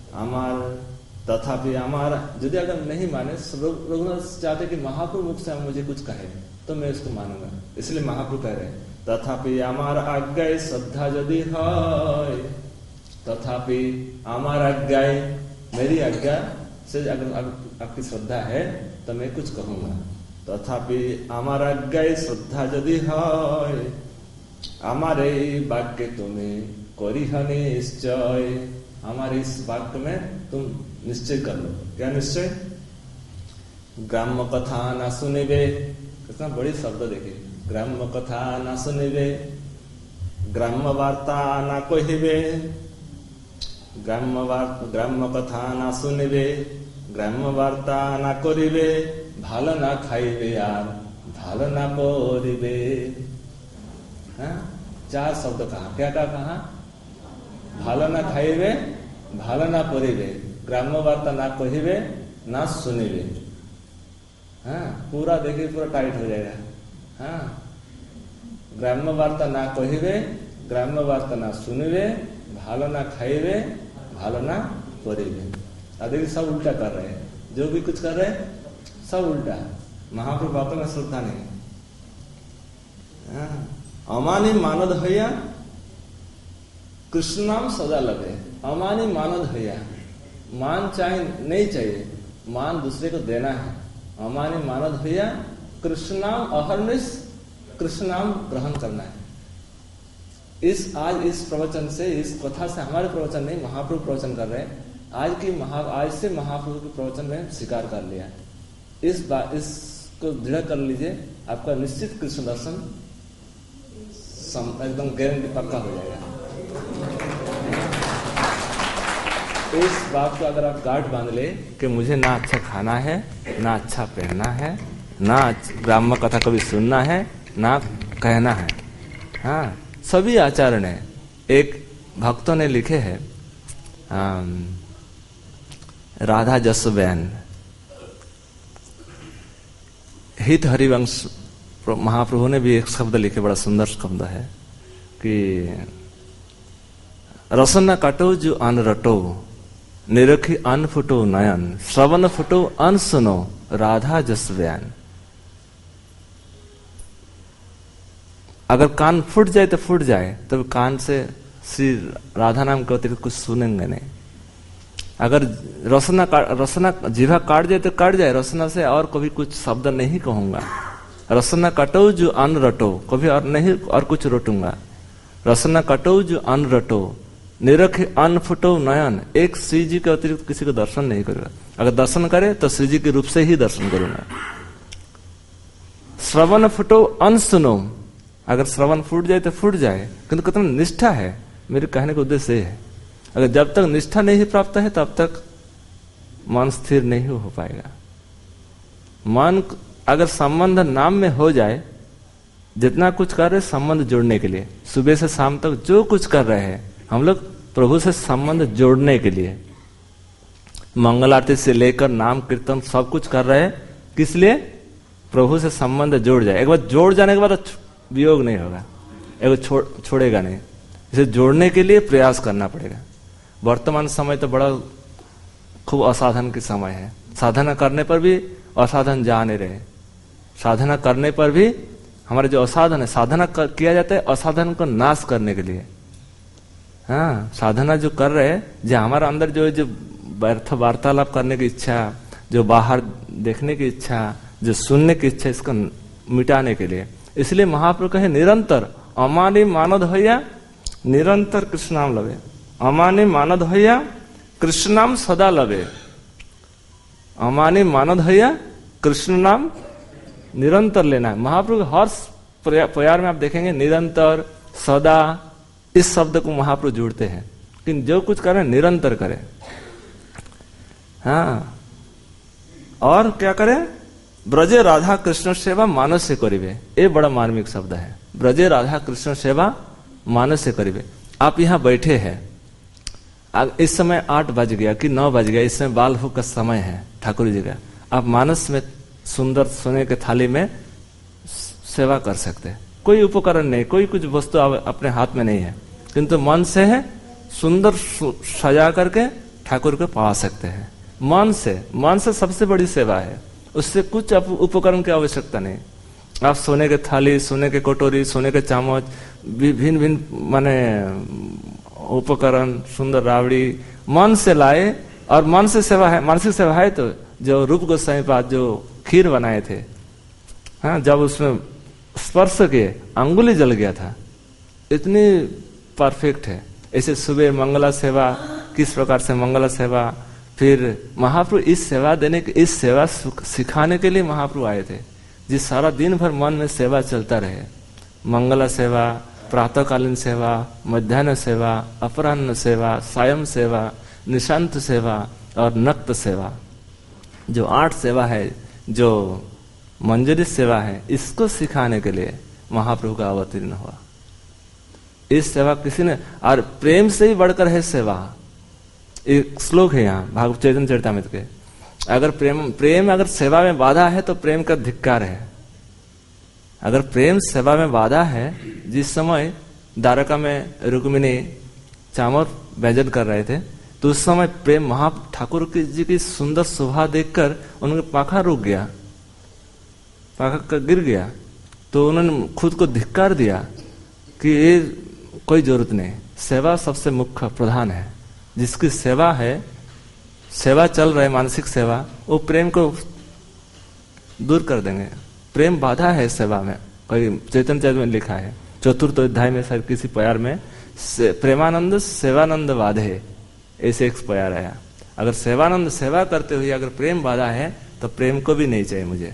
तथापि हमारा यदि अगर नहीं माने, रघुनाथ चाहते कि महाप्रभु मुख से मुझे कुछ कहे तो मैं उसको मानूंगा। इसलिए महाप्रभु कह रहे हैं तथापि हमारा आज्ञा श्रद्धा यदि है, तथापि हमारा आज्ञा, मेरी आज्ञा से अगर आपकी श्रद्धा है तो मैं कुछ कहूंगा। तथापि हमारा आज्ञा श्रद्धा यदि है, हमारे वाक्य तुम्हें करी निश्चय, हमारे इस वाक्य में तुम निश्चय कर लो। क्या निश्चय? ग्राम्य कथा ना सुनिबे, कितना बड़ी शब्द देखिए। ग्राम्य कथा ना सुनिबे, ग्राम्य वार्ता ना कहिबे, ग्राम्य कथा ना सुनिबे, ग्राम्य वार्ता ना करिबे, भालो ना खाइबे यार भालो ना करिबे। हाँ, 4 शब्द कहा। क्या कहा? भालो ना खाइबे, भालो ना करिबे, ग्राम्य वार्ता ना कहिबे, ना सुनिबे। हाँ, पूरा देखिए, पूरा टाइट हो जाएगा। हाँ, ग्राम्य वार्ता ना कहिबे, ग्राम्य वार्ता ना सुनिबे, भालो ना खाइबे, भालो ना करिबे। अब देखिए सब उल्टा कर रहे हैं, जो भी कुछ कर रहे हैं सब उल्टा। महाप्रभु बातों में श्रद्धा नहीं। अमानी मानद हैया कृष्ण नाम सदा लगे। अमानी मानद हैया, मान चाहे नहीं चाहिए, मान दूसरे को देना है। अमानी मानद हैया कृष्ण नाम अहर्निश, कृष्ण नाम ग्रहण करना है। आज इस प्रवचन से, इस कथा से, हमारे प्रवचन नहीं, महाप्रभु प्रवचन कर रहे हैं। आज से महाप्रभु के प्रवचन में स्वीकार कर लिया। इसको दृढ़ कर लीजिए, आपका निश्चित कृष्ण दर्शन एकदम गारंटी पक्का हो जाएगा। इस बात को अगर आप गांठ बांध ले कि मुझे ना अच्छा खाना है, ना अच्छा पहनना है, ना ग्राम्य कथा कभी सुनना है, ना कहना है। हाँ, सभी आचारण है। एक भक्तों ने लिखे हैं, राधा जसबैन, हित हरिवंश महाप्रभु ने भी एक शब्द लिखे, बड़ा सुंदर शब्द है कि रसन काटो जो अन रटो, निरखी अन फुटो नयन, श्रवण फुटो अन सुनो, राधा जसबैन। अगर कान फूट जाए तो फूट जाए, तब कान से श्री राधा नाम के अतिरिक्त कुछ सुनेंगे नहीं। अगर रसना जीवा काट जाए तो काट जाए, रसना से और कभी कुछ शब्द नहीं कहूंगा। रसना कटो जो अन रटो, कभी और नहीं और कुछ रोटूंगा। रसना कटो जो अन रटो, निरख अन फुटो नयन, एक श्री जी के अतिरिक्त किसी को दर्शन नहीं करूंगा। अगर दर्शन करे तो श्री जी के रूप से ही दर्शन करूंगा। श्रवण फुटो अन सुनो, अगर श्रवण फूट जाए तो फूट जाए, किंतु कितना निष्ठा है, मेरे कहने का उद्देश्य ये है। अगर जब तक निष्ठा नहीं प्राप्त है तब तक मन स्थिर नहीं हो पाएगा। मन अगर संबंध नाम में हो जाए, जितना कुछ कर रहे संबंध जोड़ने के लिए, सुबह से शाम तक जो कुछ कर रहे हैं हम लोग प्रभु से संबंध जोड़ने के लिए, मंगल आरती से लेकर नाम कीर्तन सब कुछ कर रहे हैं, किस लिए? प्रभु से संबंध जोड़ जाए। एक बार जोड़ जाने के बाद वियोग नहीं होगा, एक छोड़ेगा नहीं। इसे जोड़ने के लिए प्रयास करना पड़ेगा। वर्तमान समय तो बड़ा खूब असाधन के समय है। साधना करने पर भी असाधन जा नहीं रहे। साधना करने पर भी हमारे जो असाधन है, साधना किया जाता है असाधन को नाश करने के लिए। हाँ, साधना जो कर रहे हैं, जो हमारा अंदर जो व्यर्थ वार्तालाप करने की इच्छा, जो बाहर देखने की इच्छा, जो सुनने की इच्छा, इसको मिटाने के लिए। इसलिए महाप्रभु कहे निरंतर अमानि मानद होया निरंतर कृष्ण नाम लवे, अमानि मानद होया कृष्ण नाम सदा लवे। अमानि मानद होया कृष्ण नाम निरंतर लेना है। महाप्रभु हर प्यार में आप देखेंगे निरंतर, सदा, इस शब्द को महाप्रभु जोड़ते हैं कि जो कुछ करें निरंतर करें। हाँ, और क्या करें? ब्रजे राधा कृष्ण सेवा मानस से करिवे। ये बड़ा मार्मिक शब्द है, ब्रजे राधा कृष्ण सेवा मानस से करिवे। आप यहाँ बैठे हैं, इस समय 8 बज गया कि 9 बज गया, इस समय बाल भोग का समय है ठाकुर जी का। आप मानस में सुंदर सोने के थाली में सेवा कर सकते हैं। कोई उपकरण नहीं, कोई कुछ वस्तु अपने हाथ में नहीं है, किंतु मन से है सुंदर सजा करके ठाकुर को पा सकते हैं। मन से सबसे बड़ी सेवा है, उससे कुछ उपकरण की आवश्यकता नहीं। आप सोने के थाली, सोने के कटोरी, सोने के चम्मच, भिन्न भिन्न माने उपकरण, सुंदर रावड़ी मन से लाए, और मन से सेवा है, मानसिक सेवा है। तो जो रूप गोस्वामी पाद जो खीर बनाए थे, हाँ, जब उसमें स्पर्श किए अंगुली जल गया था, इतनी परफेक्ट है। ऐसे सुबह मंगला सेवा, किस प्रकार से मंगला सेवा, फिर महाप्रभु इस सेवा देने के, इस सेवा सिखाने के लिए महाप्रभु आए थे, जिस सारा दिन भर मन में सेवा चलता रहे। मंगला सेवा, प्रातःकालीन सेवा, मध्याह्न सेवा, अपराह्न सेवा, सायं सेवा, निशांत सेवा और नक्त सेवा, जो 8 सेवा है, जो मंजरी सेवा है, इसको सिखाने के लिए महाप्रभु का अवतीर्ण हुआ। इस सेवा किसी ने, और प्रेम से ही बढ़कर है सेवा। एक श्लोक है यहाँ भागवत चैतन्य चरितामृत के, अगर प्रेम अगर सेवा में बाधा है तो प्रेम का धिक्कार है। अगर प्रेम सेवा में बाधा है, जिस समय द्वारका में रुक्मिणी चामर व्यंजन कर रहे थे, तो उस समय प्रेम महा ठाकुर जी की सुंदर शोभा देखकर उनके पाखा रुक गया, पाखा गिर गया, तो उन्होंने खुद को धिक्कार दिया कि ये कोई जरूरत नहीं, सेवा सबसे मुख्य प्रधान है। जिसकी सेवा है, सेवा चल रहा है, मानसिक सेवा, वो प्रेम को दूर कर देंगे। प्रेम बाधा है सेवा में। कोई चैतन्य चरित में लिखा है 4th अध्याय में, शायद किसी प्यार में, प्रेमानंद सेवानंद बाधे, ऐसे एक प्यार आया। अगर सेवानंद सेवा करते हुए अगर प्रेम बाधा है तो प्रेम को भी नहीं चाहिए मुझे।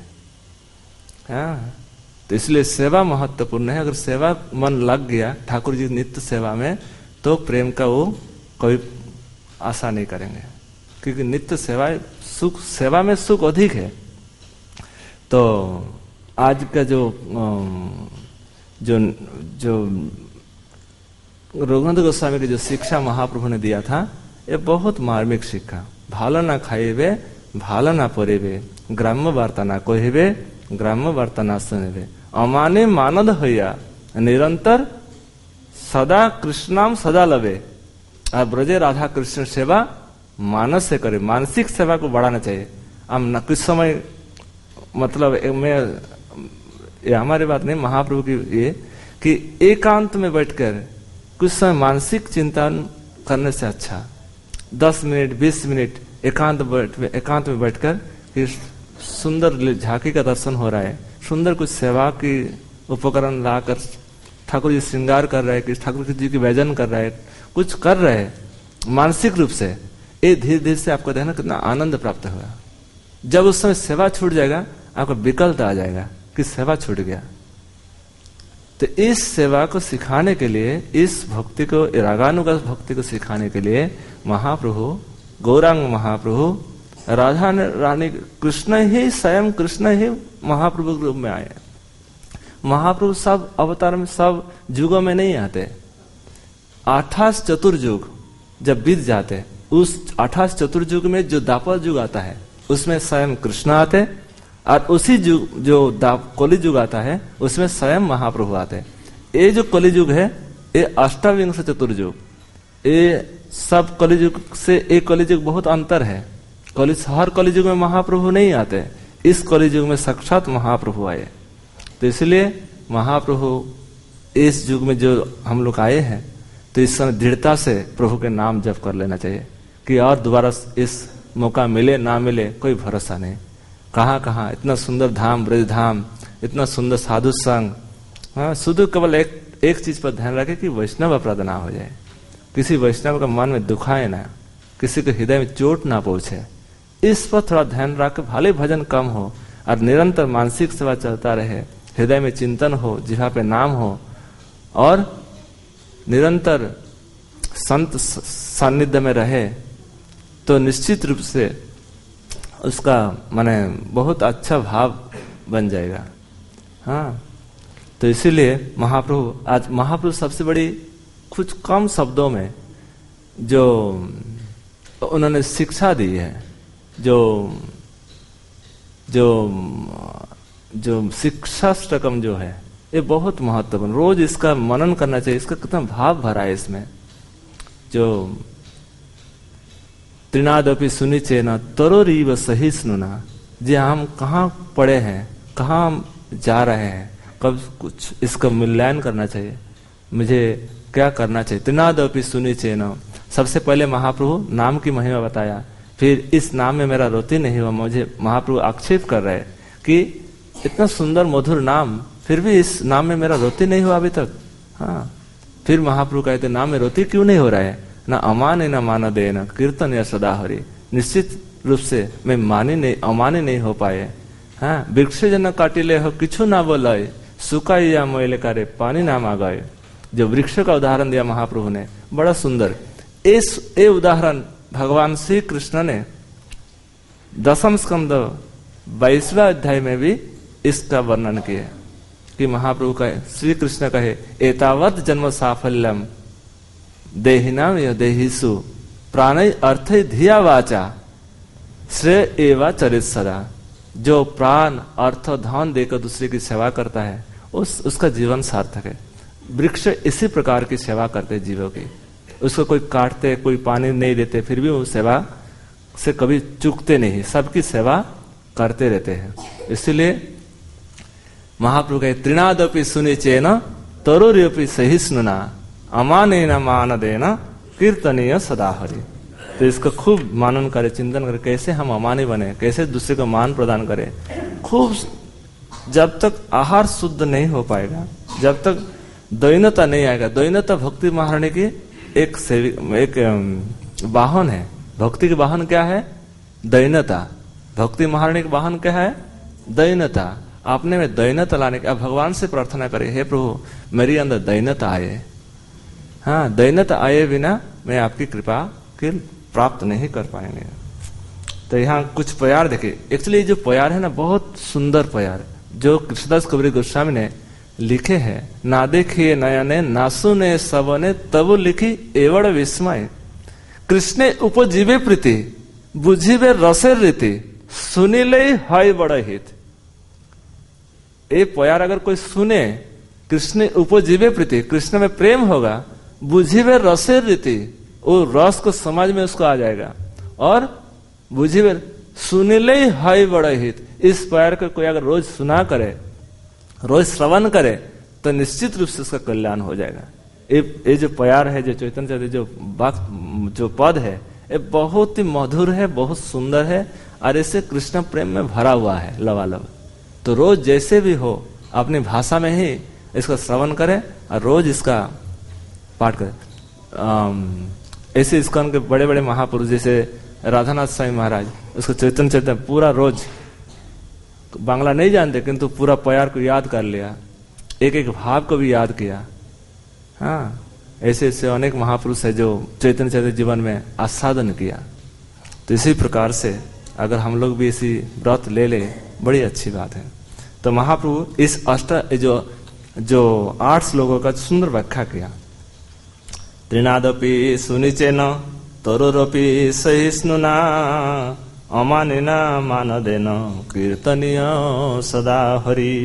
हाँ, तो इसलिए सेवा महत्वपूर्ण है। अगर सेवा मन लग गया ठाकुर जी नित्य सेवा में, तो प्रेम का वो कोई आशा नहीं करेंगे, क्योंकि नित्य सेवा सुख, सेवा में सुख अधिक है। तो आज का जो रघुनाथ गोस्वामी की जो शिक्षा महाप्रभु ने दिया था, ये बहुत मार्मिक शिक्षा। भालो ना खाइबे, भालो ना पड़ेबे, ग्राम्य वार्ता ना कहिबे, ग्राम्य वार्ता ना सुनेबे, अमाने मानद होया निरंतर सदा कृष्णाम सदा लवे। और ब्रजे राधा कृष्ण सेवा मानस से करे, मानसिक सेवा को बढ़ाना चाहिए। हम न कुछ समय, मतलब ये हमारी बात नहीं, महाप्रभु की ये, कि एकांत में बैठकर कुछ समय मानसिक चिंतन करने से अच्छा 10 मिनट 20 मिनट एकांत में बैठकर कि सुंदर झांकी का दर्शन हो रहा है, सुंदर कुछ सेवा की उपकरण लाकर ठाकुर जी श्रृंगार कर रहे हैं, कि ठाकुर जी की व्यंजन कर रहे हैं, कुछ कर रहे हैं मानसिक रूप से, ये धीरे धीरे से आपको देखना कितना आनंद प्राप्त होगा। जब उस समय सेवा छूट जाएगा, आपको विकल्प आ जाएगा कि सेवा छूट गया। तो इस सेवा को सिखाने के लिए, इस भक्ति को, रागानुगत भक्ति को सिखाने के लिए महाप्रभु, गौरांग महाप्रभु, राधा रानी कृष्ण ही, स्वयं कृष्ण ही महाप्रभु के रूप में आए। महाप्रभु सब अवतार में, सब युगों में नहीं आते। 28 चतुर्युग जब बीत जाते, उस 28 चतुर्युग में जो द्वापर युग आता है, उसमें स्वयं कृष्ण आते, और उसी युग जो कलि युग आता है, उसमें स्वयं महाप्रभु आते। ये जो कलि युग है, ये अष्टाविंश चतुर्युग, ये सब कलि युग से एक कलि युग बहुत अंतर है। हर कलि युग में महाप्रभु नहीं आते, इस कलि युग में साक्षात महाप्रभु आए। तो इसलिए महाप्रभु इस युग में जो हम लोग आए हैं, तो इस समय दृढ़ता से प्रभु के नाम जप कर लेना चाहिए। कि और दोबारा इस मौका मिले ना मिले कोई भरोसा नहीं। कहाँ कहाँ इतना सुंदर धाम, ब्रज धाम, इतना सुंदर साधु संग। हाँ, शुद्ध केवल एक चीज पर ध्यान रखे कि वैष्णव अपराध ना हो जाए, किसी वैष्णव का मन में दुखाए ना, किसी के हृदय में चोट ना पहुंचे। इस पर थोड़ा ध्यान रख, भले भजन कम हो और निरंतर मानसिक सेवा चलता रहे, हृदय में चिंतन हो, जिह्वा पे नाम हो और निरंतर संत सानिध्य में रहे, तो निश्चित रूप से उसका माने बहुत अच्छा भाव बन जाएगा। हाँ, तो इसीलिए महाप्रभु, आज महाप्रभु सबसे बड़ी कुछ कम शब्दों में जो उन्होंने शिक्षा दी है, जो शिक्षाष्टकम जो है, ये बहुत महत्वपूर्ण, रोज इसका मनन करना चाहिए। इसका कितना भाव भरा है इसमें। जो त्रिनादपि सुनिचेन तरोरीव सहिष्णुना, जी हम कहाँ पड़े हैं, कहाँ जा रहे हैं, कब कुछ इसका मूल्यांकन करना चाहिए, मुझे क्या करना चाहिए। त्रिनादपि सुनिचेन, सबसे पहले महाप्रभु नाम की महिमा बताया, फिर इस नाम में मेरा रोती नहीं हुआ। मुझे महाप्रभु आक्षेप कर रहे कि इतना सुंदर मधुर नाम, फिर भी इस नाम में मेरा रोती नहीं हुआ अभी तक। हाँ, फिर महाप्रभु कहते नाम में रोती क्यों नहीं हो रहा है, ना अमाने न मान दे न कीर्तन या सदा हरि। निश्चित रूप से मैं अमाने नहीं हो पाए। हाँ, वृक्ष जन काटिले हो किछु ना बोलाए, सुखाई या मोइले करे पानी ना मांगाए। जो वृक्ष का उदाहरण दिया महाप्रभु ने, बड़ा सुंदर। ये उदाहरण भगवान श्री कृष्ण ने 10वें स्कंद 22वें अध्याय में भी इसका वर्णन किया कि महाप्रभु कहे, श्री कृष्ण कहे, एतावत जन्म साफल्यम देहिनाम या देहिसु प्राणय अर्थ धिया वाचा श्रेय एवा चरित सदा। जो प्राण अर्थ धन देकर दूसरे की सेवा करता है, उसका जीवन सार्थक है। वृक्ष इसी प्रकार की सेवा करते जीवों की, उसको कोई काटते, कोई पानी नहीं देते, फिर भी वो सेवा से कभी चूकते नहीं, सबकी सेवा करते रहते हैं। इसलिए महाप्रभु कहे त्रिनादपि सुनिचेन तरुर्यपि सहिष्णुना अमानेन मान देना कीर्तनीय सदा हरि। तो इसका खूब मानन करे, चिंतन करे, कैसे हम अमानी बने, कैसे दूसरे को मान प्रदान करे। खूब, जब तक आहार शुद्ध नहीं हो पाएगा, जब तक दैन्यता नहीं आएगा। दैन्यता भक्ति महारानी की एक वाहन है। भक्ति के वाहन क्या है? दैन्यता। भक्ति महारानी के वाहन क्या है? दैन्यता। आपने में दैन्यता लाने के, आप भगवान से प्रार्थना करें, हे प्रभु मेरे अंदर दैन्यता आए। हाँ, दैन्यता आए बिना मैं आपकी कृपा के प्राप्त नहीं कर पाएंगे। तो यहाँ कुछ प्यार देखिए। एक्चुअली जो प्यार है ना, बहुत सुंदर प्यार, जो कृष्णदास कबीर गोस्वामी ने लिखे हैं। ना देखिए नयने ना सुने सबने तब लिखी एवड़ विस्मय, कृष्णे उपजीवे प्रीति बुझिबे रसेर रीति सुनिले है बड़ हित। ये प्यार अगर कोई सुने, कृष्ण उपजीवे प्रीति, कृष्ण में प्रेम होगा, बुझिबे रसेर रीति, वो रस को समझ में उसको आ जाएगा, और बुझिबे सुनिले है बड़ हित। इस प्यार को कोई अगर रोज सुना करे, रोज श्रवण करे, तो निश्चित रूप से उसका कल्याण हो जाएगा। ये जो प्यार है, जो चैतन्य चैतन्य जो पद है, ये बहुत ही मधुर है, बहुत सुंदर है, और इसे कृष्ण प्रेम में भरा हुआ है लबालब। तो रोज जैसे भी हो अपनी भाषा में ही इसका श्रवण करें और रोज इसका पाठ करें। ऐसे इस्कॉन के बड़े बड़े महापुरुष जैसे राधानाथ स्वामी महाराज, उसको चैतन्य चैतन्य पूरा रोज, बांग्ला नहीं जानते किंतु पूरा प्यार को याद कर लिया, एक एक भाव को भी याद किया। हाँ, ऐसे ऐसे अनेक महापुरुष है जो चैतन्य चैतन्य जीवन में आस्वादन किया। तो इसी प्रकार से अगर हम लोग भी इसी व्रत ले ले, बड़ी अच्छी बात है। तो महाप्रभु इस जो 8 श्लोकों का सुंदर व्याख्या किया। त्रिनादपि सुनिचेन तरुरपि सहिष्णुना अमानिना मानदेन कीर्तनीय सदा हरि।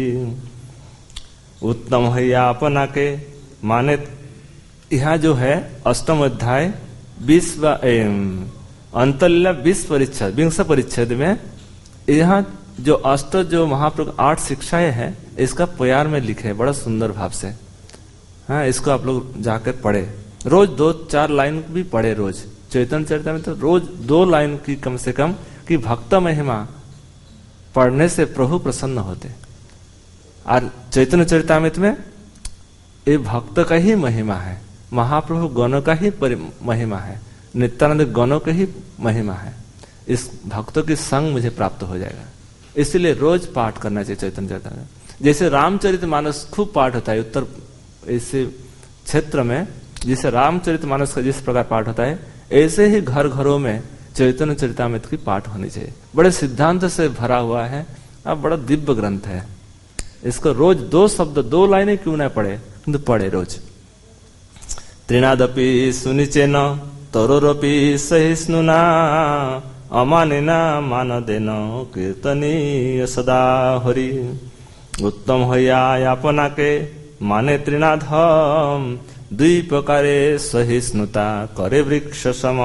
उत्तम है अपना के माने। यहाँ जो है 8वां अध्याय 20वां अंतल्य 20 परिच्छेद में यहाँ जो महाप्रभु 8 शिक्षाएं हैं, इसका प्यार में लिखे बड़ा सुंदर भाव से। हाँ, इसको आप लोग जाकर पढ़े, रोज 2-4 लाइन भी पढ़े रोज, चैतन्य चरितामृत तो रोज 2 लाइन की कम से कम कि भक्त महिमा पढ़ने से प्रभु प्रसन्न होते। और चैतन्य चरितामृत में ये भक्त का ही महिमा है, महाप्रभु गणों का ही महिमा है, नित्यानंद गणों का ही महिमा है। इस भक्तों की संग मुझे प्राप्त हो जाएगा, इसलिए रोज पाठ करना चाहिए चैतन्य चरितामृत। जैसे रामचरितमानस खूब पाठ होता है उत्तर ऐसे क्षेत्र में, जिसे रामचरितमानस का जिस प्रकार पाठ होता है, ऐसे ही घर घरों में चैतन्य चरितामृत की पाठ होनी चाहिए। बड़े सिद्धांत से भरा हुआ है, अब बड़ा दिव्य ग्रंथ है। इसको रोज 2 शब्द 2 लाइनें क्यों ना पढ़े, किंतु पढ़े रोज। त्रिनादपि सुनिचेन तरोरपि सहिष्णुना अमानिना मानदेन कीर्तनीय सदा हरि। उत्तम हइया आपनाके माने त्रिनाधम 2 प्रकारे सहिष्णुता करे वृक्ष सम।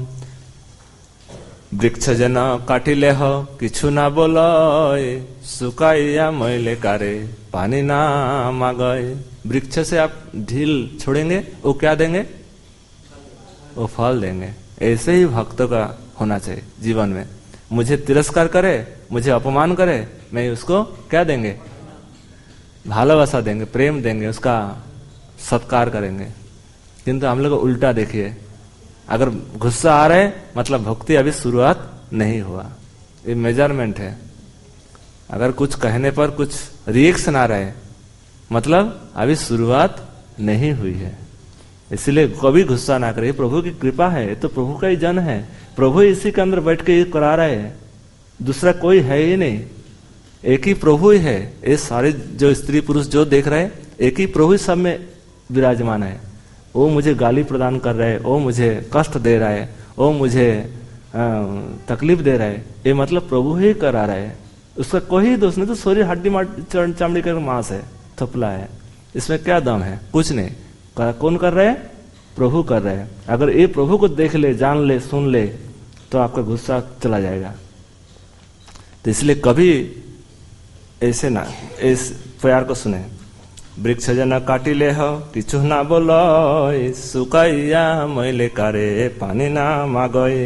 वृक्ष जन काटिले हो किछु ना बोलय सुकाइया मैले कारे पानी ना मांगय। वृक्ष से आप ढील छोड़ेंगे, वो क्या देंगे, वो फल देंगे। ऐसे ही भक्तों का होना चाहिए जीवन में। मुझे तिरस्कार करे, मुझे अपमान करे, मैं उसको क्या देंगे, भालोबासा देंगे, प्रेम देंगे, उसका सत्कार करेंगे। किंतु हम लोग उल्टा देखिए, अगर गुस्सा आ रहे मतलब भक्ति अभी शुरुआत नहीं हुआ, ये मेजरमेंट है। अगर कुछ कहने पर कुछ रिएक्शन आ रहा है मतलब अभी शुरुआत नहीं हुई है। इसलिए कभी गुस्सा ना करिए, प्रभु की कृपा है, तो प्रभु का ही जन है, प्रभु इसी के अंदर बैठ के ये करा रहे हैं, दूसरा कोई है ही नहीं, एक ही प्रभु ही है। ये सारे जो स्त्री पुरुष जो देख रहे हैं, एक ही प्रभु सब में विराजमान है। वो मुझे गाली प्रदान कर रहा है, वो मुझे कष्ट दे रहा है, वो मुझे तकलीफ दे रहा है, ये मतलब प्रभु ही करा रहा है, उसका कोई दोष नहीं। तो शरीर हड्डी चमड़ी का मांस है, थपला है, इसमें क्या दम है, कुछ नहीं। कौन कर रहे हैं, प्रभु कर रहे हैं। अगर ये प्रभु को देख ले, जान ले, सुन ले, तो आपका गुस्सा चला जाएगा। तो इसलिए कभी ऐसे ना इस प्यार को सुने। वृक्ष जन काटिले हो किछु ना बोलय सुकाइया मैले कारे पानी ना मागय।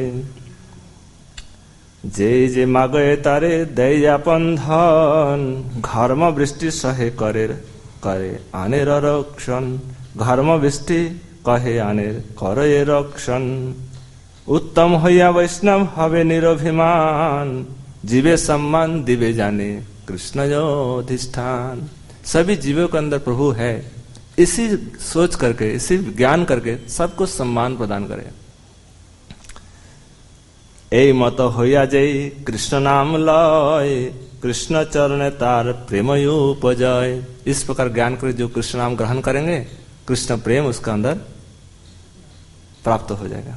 जे जे मागय तारे दय आपन धन घर्म वृष्टि सहे करे करे आनेर रक्षण। घर्म वृष्टि कहे आनेर करे रक्षण। उत्तम हइया वैष्णव हवे निरभिमान जीवे सम्मान दिवे जाने कृष्ण जो अधिष्ठान। सभी जीवों के अंदर प्रभु है, इसी सोच करके, इसी ज्ञान करके सबको सम्मान प्रदान करे। ए मत होया जय कृष्ण नाम लय कृष्ण चरण तार प्रेम उपजय। इस प्रकार ज्ञान करे, जो कृष्ण नाम ग्रहण करेंगे कृष्ण प्रेम उसका अंदर प्राप्त हो जाएगा।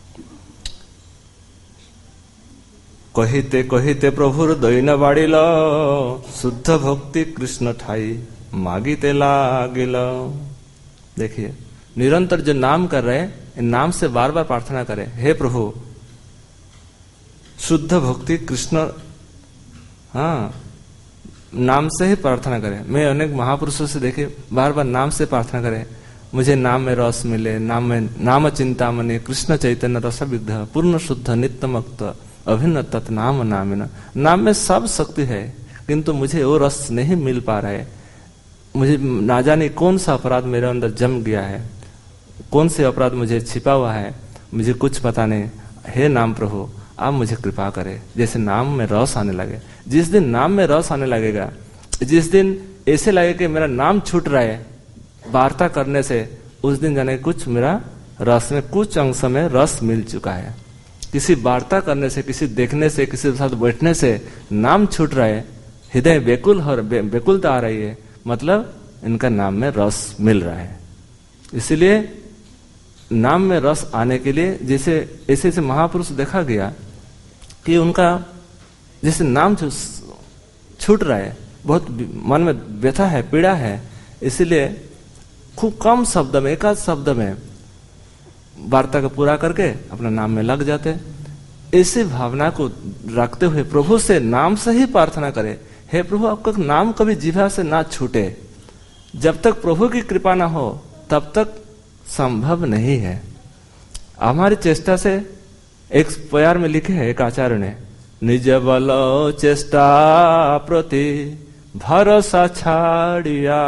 कहिते कहिते प्रभुर दैन बाड़िल शुद्ध भक्ति कृष्ण ठाई मागिते लागिल। देखिए निरंतर जो नाम कर रहे हैं, इन नाम से बार बार प्रार्थना करें, हे प्रभु शुद्ध भक्ति कृष्ण, हाँ नाम से ही प्रार्थना करें। मैं अनेक महापुरुषों से देखे बार बार नाम से प्रार्थना करें, मुझे नाम में रस मिले, नाम में नाम चिंता मने कृष्ण चैतन्य रस विग्ध पूर्ण शुद्ध नित्य मुक्त अभिन्न तत् नाम नामिन। नाम में सब शक्ति है, किंतु मुझे वो रस नहीं मिल पा रहा है। मुझे ना जाने कौन सा अपराध मेरे अंदर जम गया है, कौन से अपराध मुझे छिपा हुआ है, मुझे कुछ पता नहीं। हे नाम प्रभु आप मुझे कृपा करें, जैसे नाम में रस आने लगे। जिस दिन नाम में रस आने लगेगा, जिस दिन ऐसे लगे कि मेरा नाम छूट रहा है वार्ता करने से, उस दिन जाने कुछ मेरा रस में कुछ अंश में रस मिल चुका है। किसी वार्ता करने से, किसी देखने से, किसी के साथ बैठने से नाम छूट रहा है, हृदय बेकुलता आ रही है, मतलब इनका नाम में रस मिल रहा है। इसलिए नाम में रस आने के लिए जैसे ऐसे ऐसे महापुरुष देखा गया कि उनका जैसे नाम छूट रहा है, बहुत मन में व्यथा है, पीड़ा है, इसलिए खूब कम शब्द में, एक आध शब्द में वार्ता को पूरा करके अपना नाम में लग जाते। ऐसी भावना को रखते हुए प्रभु से नाम से ही प्रार्थना करें, हे प्रभु आपका नाम कभी जिह्वा से ना छूटे। जब तक प्रभु की कृपा ना हो तब तक संभव नहीं है। हमारी चेष्टा से, एक प्यार में लिखे है एक आचार्य ने, निज बल चेष्टा प्रति भरोसा छाड़िया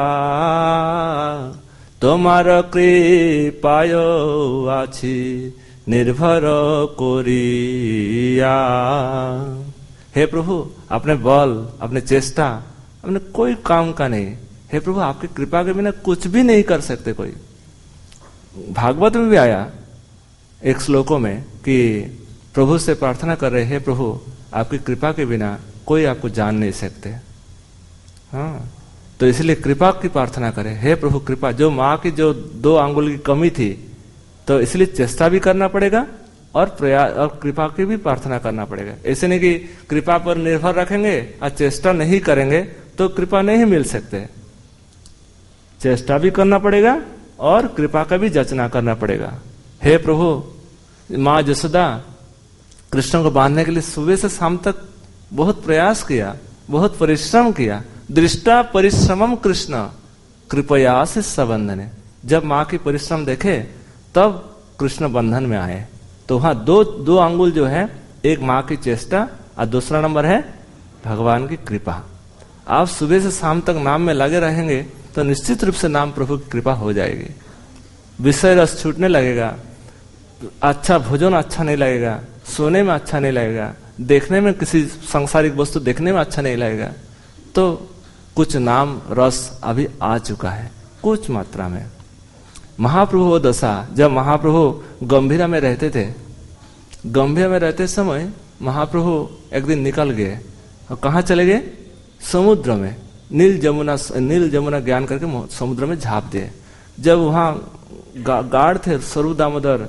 তোমার কৃপায় আছি निर्भर कोरिया। हे प्रभु, अपने बल, अपने चेष्टा, अपने कोई काम का नहीं। हे प्रभु, आपकी कृपा के बिना कुछ भी नहीं कर सकते कोई। भागवत में भी आया एक श्लोकों में कि प्रभु से प्रार्थना कर रहे, हे प्रभु, आपकी कृपा के बिना कोई आपको जान नहीं सकते। हाँ, तो इसलिए कृपा की प्रार्थना करें, हे प्रभु कृपा। जो माँ की जो 2 आंगुल की कमी थी, तो इसलिए चेष्टा भी करना पड़ेगा और प्रयास और कृपा की भी प्रार्थना करना पड़ेगा। ऐसे नहीं कि कृपा पर निर्भर रखेंगे और चेष्टा नहीं करेंगे तो कृपा नहीं मिल सकते। चेष्टा भी करना पड़ेगा और कृपा का भी जचना करना पड़ेगा। हे प्रभु, माँ जसोदा कृष्ण को बांधने के लिए सुबह से शाम तक बहुत प्रयास किया, बहुत परिश्रम किया। दृष्टा परिश्रमम कृष्ण कृपया से संबंधन। जब माँ की परिश्रम देखे तब कृष्ण बंधन में आए। तो वहां दो अंगुल जो है, एक माँ की चेष्टा और दूसरा नंबर है भगवान की कृपा। आप सुबह से शाम तक नाम में लगे रहेंगे तो निश्चित रूप से नाम प्रभु की कृपा हो जाएगी। विषय रस छूटने लगेगा, अच्छा भोजन अच्छा नहीं लगेगा, सोने में अच्छा नहीं लगेगा, देखने में किसी सांसारिक वस्तु देखने में अच्छा नहीं लगेगा। तो कुछ नाम रस अभी आ चुका है कुछ मात्रा में। महाप्रभु वो दशा, जब महाप्रभु गंभीरा में रहते थे, गंभीरा में रहते समय महाप्रभु एक दिन निकल गए और कहाँ चले गए? समुद्र में। नील जमुना ज्ञान करके समुद्र में झाँप दिए। जब वहां गार्ड थे स्वरूप दामोदर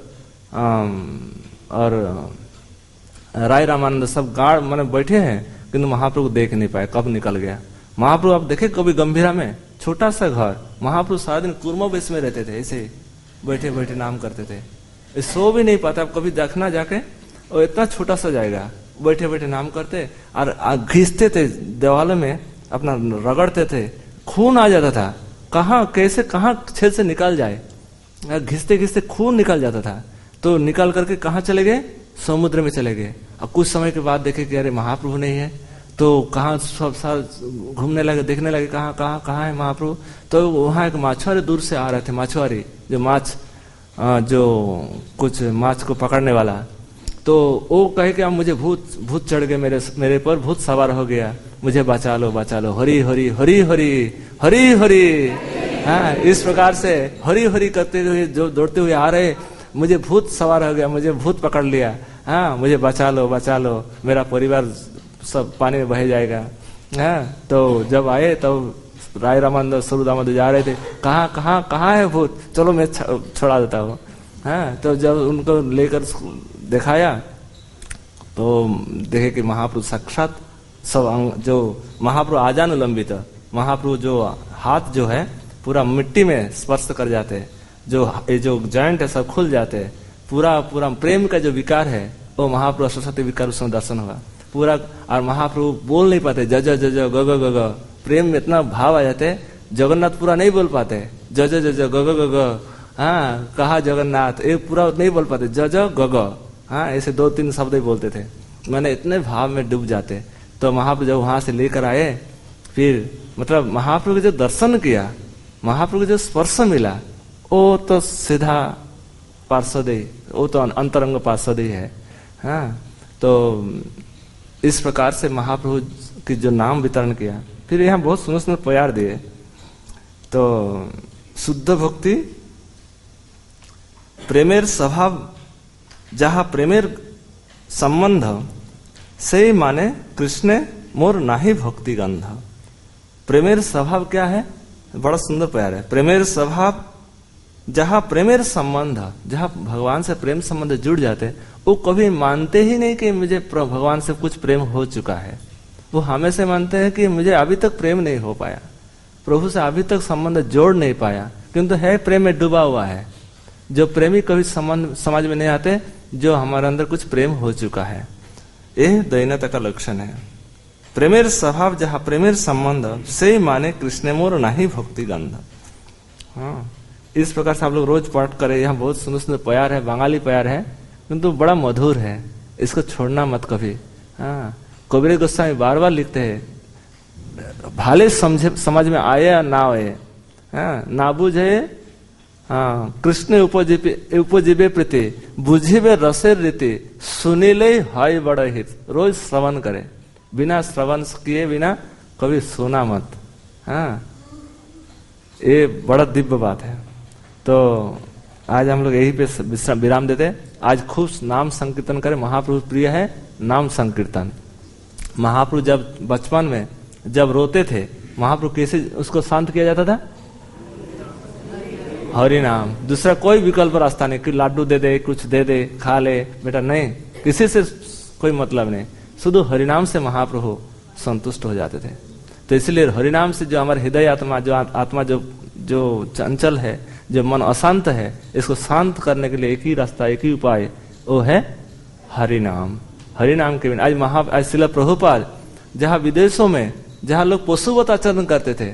और राय रामानंद, सब गार्ड माने बैठे हैं, किंतु महाप्रभु देख नहीं पाए कब निकल गया। महाप्रभु आप देखे कभी गंभीरा में, छोटा सा घर, महाप्रभु सारा दिन कुर्मा बेस में रहते थे, ऐसे बैठे बैठे नाम करते थे, सो भी नहीं पाता। आप कभी देखना जाके, और इतना छोटा सा जाएगा, बैठे बैठे नाम करते और घिसते थे दीवालों में, अपना रगड़ते थे, खून आ जाता था। कहाँ कैसे कहाँ छेद से निकल जाए, घिसते घिसते खून निकल जाता था। तो निकल करके कहाँ चले गए? समुद्र में चले गए। अब कुछ समय के बाद देखे कि अरे महाप्रभु नहीं है, तो कहाँ सब साल घूमने लगे, देखने लगे कहाँ है महाप्रभु। तो वहां एक मछुआरे दूर से आ रहे थे, मछुआरे जो कुछ माछ को पकड़ने वाला। तो वो कहे कि अब मुझे भूत चढ़ गए, मेरे पर भूत सवार हो गया, मुझे बचा लो बचा लो, हरी हरी हरी हरी हरी हरी। हाँ, इस प्रकार से हरी हरी करते हुए जो दौड़ते हुए आ रहे, मुझे भूत सवार हो गया, मुझे भूत पकड़ लिया, हाँ मुझे बचा लो, मेरा परिवार सब पानी में बह जाएगा। हाँ, तो जब आए तब राय रामानंद स्वरूप दामोदर जा रहे थे, कहाँ है भूत, चलो मैं छोड़ा देता हूँ। हाँ, तो जब उनको लेकर दिखाया तो देखे कि महाप्रभु साक्षात सब जो महाप्रभु आजानुलंबित, महाप्रभु जो हाथ जो है पूरा मिट्टी में स्पर्श कर जाते हैं, जो जॉइंट है सब खुल जाते हैं, पूरा प्रेम का जो विकार है वो महाप्रभु सरस्वती विकार उसमें दर्शन होगा पूरा। और महाप्रभु बोल नहीं पाते, ज ग प्रेम में इतना भाव आ जाते, जगन्नाथ पूरा नहीं बोल पाते, ज ग। हाँ, कहा जगन्नाथ, ये पूरा नहीं बोल पाते, ज ग। हाँ, ऐसे 2-3 शब्द ही बोलते थे, मैंने इतने भाव में डूब जाते। तो महाप्रभु जब वहां से लेकर आए, फिर मतलब महाप्रभु जो दर्शन किया, महाप्रभु जो स्पर्श मिला, वो तो सीधा पार्षद ही, वो तो अंतरंग पार्षद ही है। हाँ, तो इस प्रकार से महाप्रभु की जो नाम वितरण किया, फिर यहाँ बहुत सुंदर सुंदर प्यार दिए। तो शुद्ध भक्ति प्रेमेर स्वभाव जहाँ प्रेमेर संबंध से माने कृष्ण मोर नाही भक्ति गंध। प्रेमेर स्वभाव क्या है? बड़ा सुंदर प्यार है। प्रेमेर स्वभाव जहाँ प्रेमेर संबंध, जहाँ भगवान से प्रेम संबंध जुड़ जाते, वो कभी मानते ही नहीं कि मुझे भगवान से कुछ प्रेम हो चुका है। वो हमेशा मानते हैं कि मुझे अभी तक प्रेम नहीं हो पाया, प्रभु से अभी तक संबंध जोड़ नहीं पाया, किंतु है प्रेम में डूबा हुआ है। जो प्रेमी कभी संबंध समझ में नहीं आते, जो हमारे अंदर कुछ प्रेम हो चुका है। यह दैन्यता का लक्षण है। प्रेमेर स्वभाव जहाँ प्रेमेर संबंध से माने कृष्ण मोर नाही भक्ति गंध। हाँ, इस प्रकार से आप लोग रोज पाठ करें। यहाँ बहुत सुंदर सुंदर प्यार है, बंगाली प्यार है, किंतु बड़ा मधुर है, इसको छोड़ना मत कभी। हाँ, कबीर गोस्वामी बार बार लिखते हैं, भाले समझ में आए या ना आए, हाँ, ना बुझे, हाँ, कृष्ण उपजीवे प्रीति, बुझिबे रसेर रीति, सुनिले हाय बड़ा हित। रोज श्रवण करे, बिना श्रवण किए बिना कभी सुना मत। हाँ, ये बड़ा दिव्य बात है। तो आज हम लोग यही पे विराम देते हैं। आज खूब नाम संकीर्तन करें, महाप्रभु प्रिय है नाम संकीर्तन। महाप्रभु जब बचपन में जब रोते थे, महाप्रभु कैसे उसको शांत किया जाता था? हरि नाम, दूसरा कोई विकल्प रास्ता नहीं कि लाडू दे दे, कुछ दे दे, खा ले बेटा, नहीं, किसी से कोई मतलब नहीं, शुद्ध हरिनाम से महाप्रभु संतुष्ट हो जाते थे। तो इसलिए हरिनाम से जो हमारे हृदय आत्मा, जो आत्मा जो चंचल है, जो मन अशांत है, इसको शांत करने के लिए एक ही रास्ता, एक ही उपाय, वो है हरिनाम। हरिनाम के बिना आज श्रील प्रभुपाद जहाँ विदेशों में जहाँ लोग पशुवत आचरण करते थे,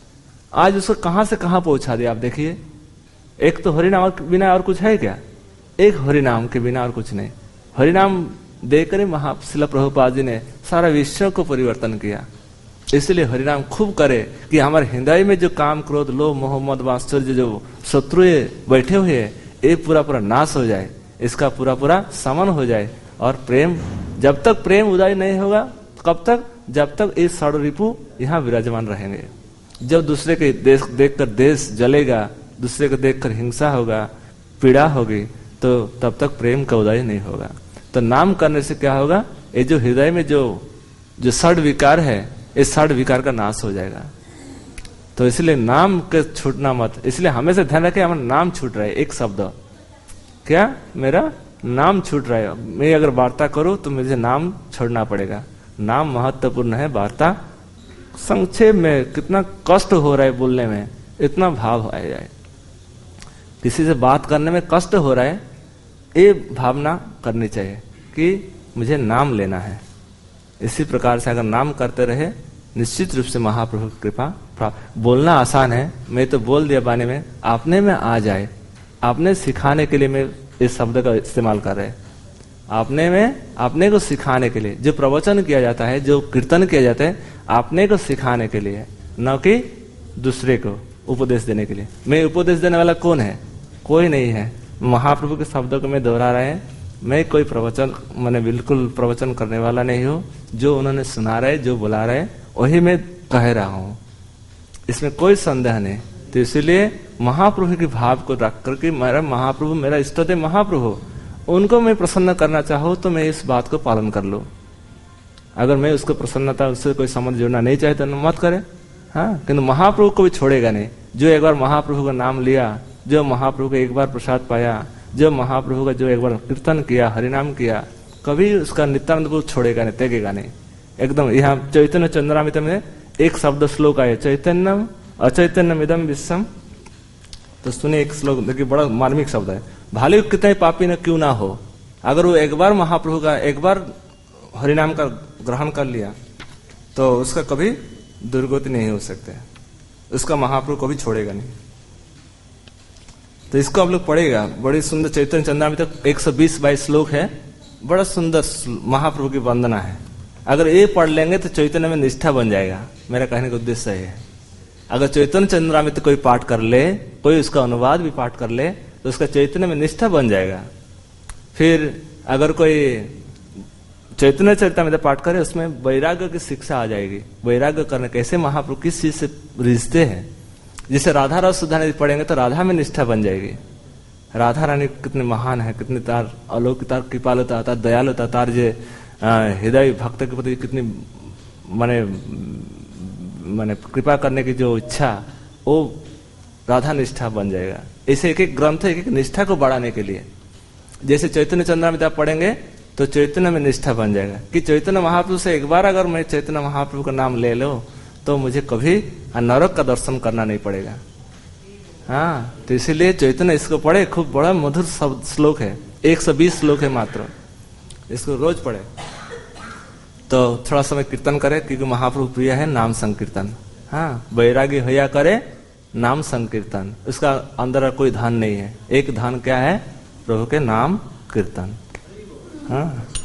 आज उसको कहां से कहां पहुंचा दिया। आप देखिए, एक तो हरिनाम के बिना और कुछ है क्या? एक हरिनाम के बिना और कुछ नहीं। हरिनाम देकर श्रील प्रभुपाद जी ने सारा विश्व को परिवर्तन किया। इसलिए हरिनाम खूब करे कि हमारे हृदय में जो काम, क्रोध, लोभ, मोह, मद, मात्सर्य जो शत्रु बैठे हुए हैं, ये पूरा पूरा नाश हो जाए, इसका पूरा पूरा समन हो जाए। और प्रेम, जब तक प्रेम उदय नहीं होगा, कब तक? जब तक ये षड रिपु यहाँ विराजमान रहेंगे। जब दूसरे के देखकर देश जलेगा, दूसरे को देखकर हिंसा होगा, पीड़ा होगी, तो तब तक प्रेम का उदय नहीं होगा। तो नाम करने से क्या होगा? ये जो हृदय में जो षड विकार है, इस षड विकार का नाश हो जाएगा। तो इसलिए नाम के छूटना मत। इसलिए हमेशा ध्यान रखें, हमारा नाम छूट रहा है, एक शब्द, क्या मेरा नाम छूट रहा है। मैं अगर वार्ता करूं तो मुझे नाम छोड़ना पड़ेगा। नाम महत्वपूर्ण है। वार्ता संक्षेप में कितना कष्ट हो रहा है बोलने में, इतना भाव आ जाए। किसी से बात करने में कष्ट हो रहा है, ये भावना करनी चाहिए कि मुझे नाम लेना है। इसी प्रकार से अगर नाम करते रहे, निश्चित रूप से महाप्रभु की कृपा प्राप्त। बोलना आसान है, मैं तो बोल दिया बाने में, आपने में आ जाए। आपने सिखाने के लिए मैं इस शब्द का इस्तेमाल कर रहे हैं। आपने में, आपने को सिखाने के लिए जो प्रवचन किया जाता है, जो कीर्तन किया जाता है, आपने को सिखाने के लिए, न कि दूसरे को उपदेश देने के लिए। मैं उपदेश देने वाला कौन है? कोई नहीं है। महाप्रभु के शब्दों को मैं दोहरा रहे हैं। मैं कोई प्रवचन, मैंने बिल्कुल प्रवचन करने वाला नहीं हूँ। जो उन्होंने सुना रहे, जो बुला रहे, वही मैं कह रहा हूँ, इसमें कोई संदेह नहीं। तो इसलिए महाप्रभु के भाव को रख करके, मेरा महाप्रभु, मेरा इष्टदेव महाप्रभु, उनको मैं प्रसन्न करना चाहूँ तो मैं इस बात को पालन कर लूँ। अगर मैं उसको प्रसन्नता, उससे कोई संबंध जोड़ना नहीं चाहे तो मत करे। हाँ, किंतु महाप्रभु को भी छोड़ेगा नहीं। जो एक बार महाप्रभु का नाम लिया, जो महाप्रभु का एक बार प्रसाद पाया, जो महाप्रभु का जो एक बार कीर्तन किया, हरिनाम किया, कभी उसका नित्यानंद को छोड़ेगा नहीं, त्यागेगा नहीं। एकदम यहाँ चैतन्य चंद्रामृत में एक शब्द श्लोक आया, चैतन्यम अचैतन्यम इदम विश्वम। तो सुनिए एक श्लोक, देखिए बड़ा मार्मिक शब्द है। भाले कितने पापी न क्यों ना हो, अगर वो एक बार महाप्रभु का, एक बार हरिनाम का ग्रहण कर लिया, तो उसका कभी दुर्गति नहीं हो सकते। उसका महाप्रभु कभी छोड़ेगा नहीं। तो इसको आप लोग पढ़ेगा, बड़ी सुंदर चैतन्य चंद्रामृत 120-22 श्लोक है, बड़ा सुंदर महाप्रभु की वंदना है। अगर ये पढ़ लेंगे तो चैतन्य में निष्ठा बन जाएगा। मेरा कहने का उद्देश्य है, अगर चैतन्य चंद्रामृत कोई पाठ कर ले, कोई उसका अनुवाद भी पाठ कर ले, तो उसका चैतन्य में निष्ठा बन जाएगा। फिर अगर कोई चैतन्य चरितामृत पाठ करे, उसमें वैराग्य की शिक्षा आ जाएगी। वैराग्य करने कैसे महाप्रभु किस चीज से रिश्ते हैं। जिसे राधा रस सुधाने पढ़ेंगे तो राधा में निष्ठा बन जाएगी। राधा रानी कितने महान है, कितनी तार अलौकिक, तार कृपालुता, तार दयालुता, तार जे हृदय भक्त के प्रति कितनी माने कृपा करने की जो इच्छा, वो राधा निष्ठा बन जाएगा। ऐसे एक एक ग्रंथ, एक एक निष्ठा को बढ़ाने के लिए, जैसे चैतन्य चंद्रामृत आप पढ़ेंगे तो चैतन्य में निष्ठा बन जाएगा कि चैतन्य महाप्रभु से एक बार अगर मैं चैतन्य महाप्रभु का नाम ले लो तो मुझे कभी नरक का दर्शन करना नहीं पड़ेगा। हाँ, तो इसीलिए चैतन्य इसको पढ़े, खूब बड़ा मधुर श्लोक है, 120 श्लोक है मात्र, इसको रोज पढ़े। तो थोड़ा समय कीर्तन करे, क्योंकि महाप्रभु प्रिय है नाम संकीर्तन। हाँ, वैरागी होया करे नाम संकीर्तन, उसका अंदर कोई ध्यान नहीं है। एक ध्यान क्या है? प्रभु के नाम कीर्तन। हाँ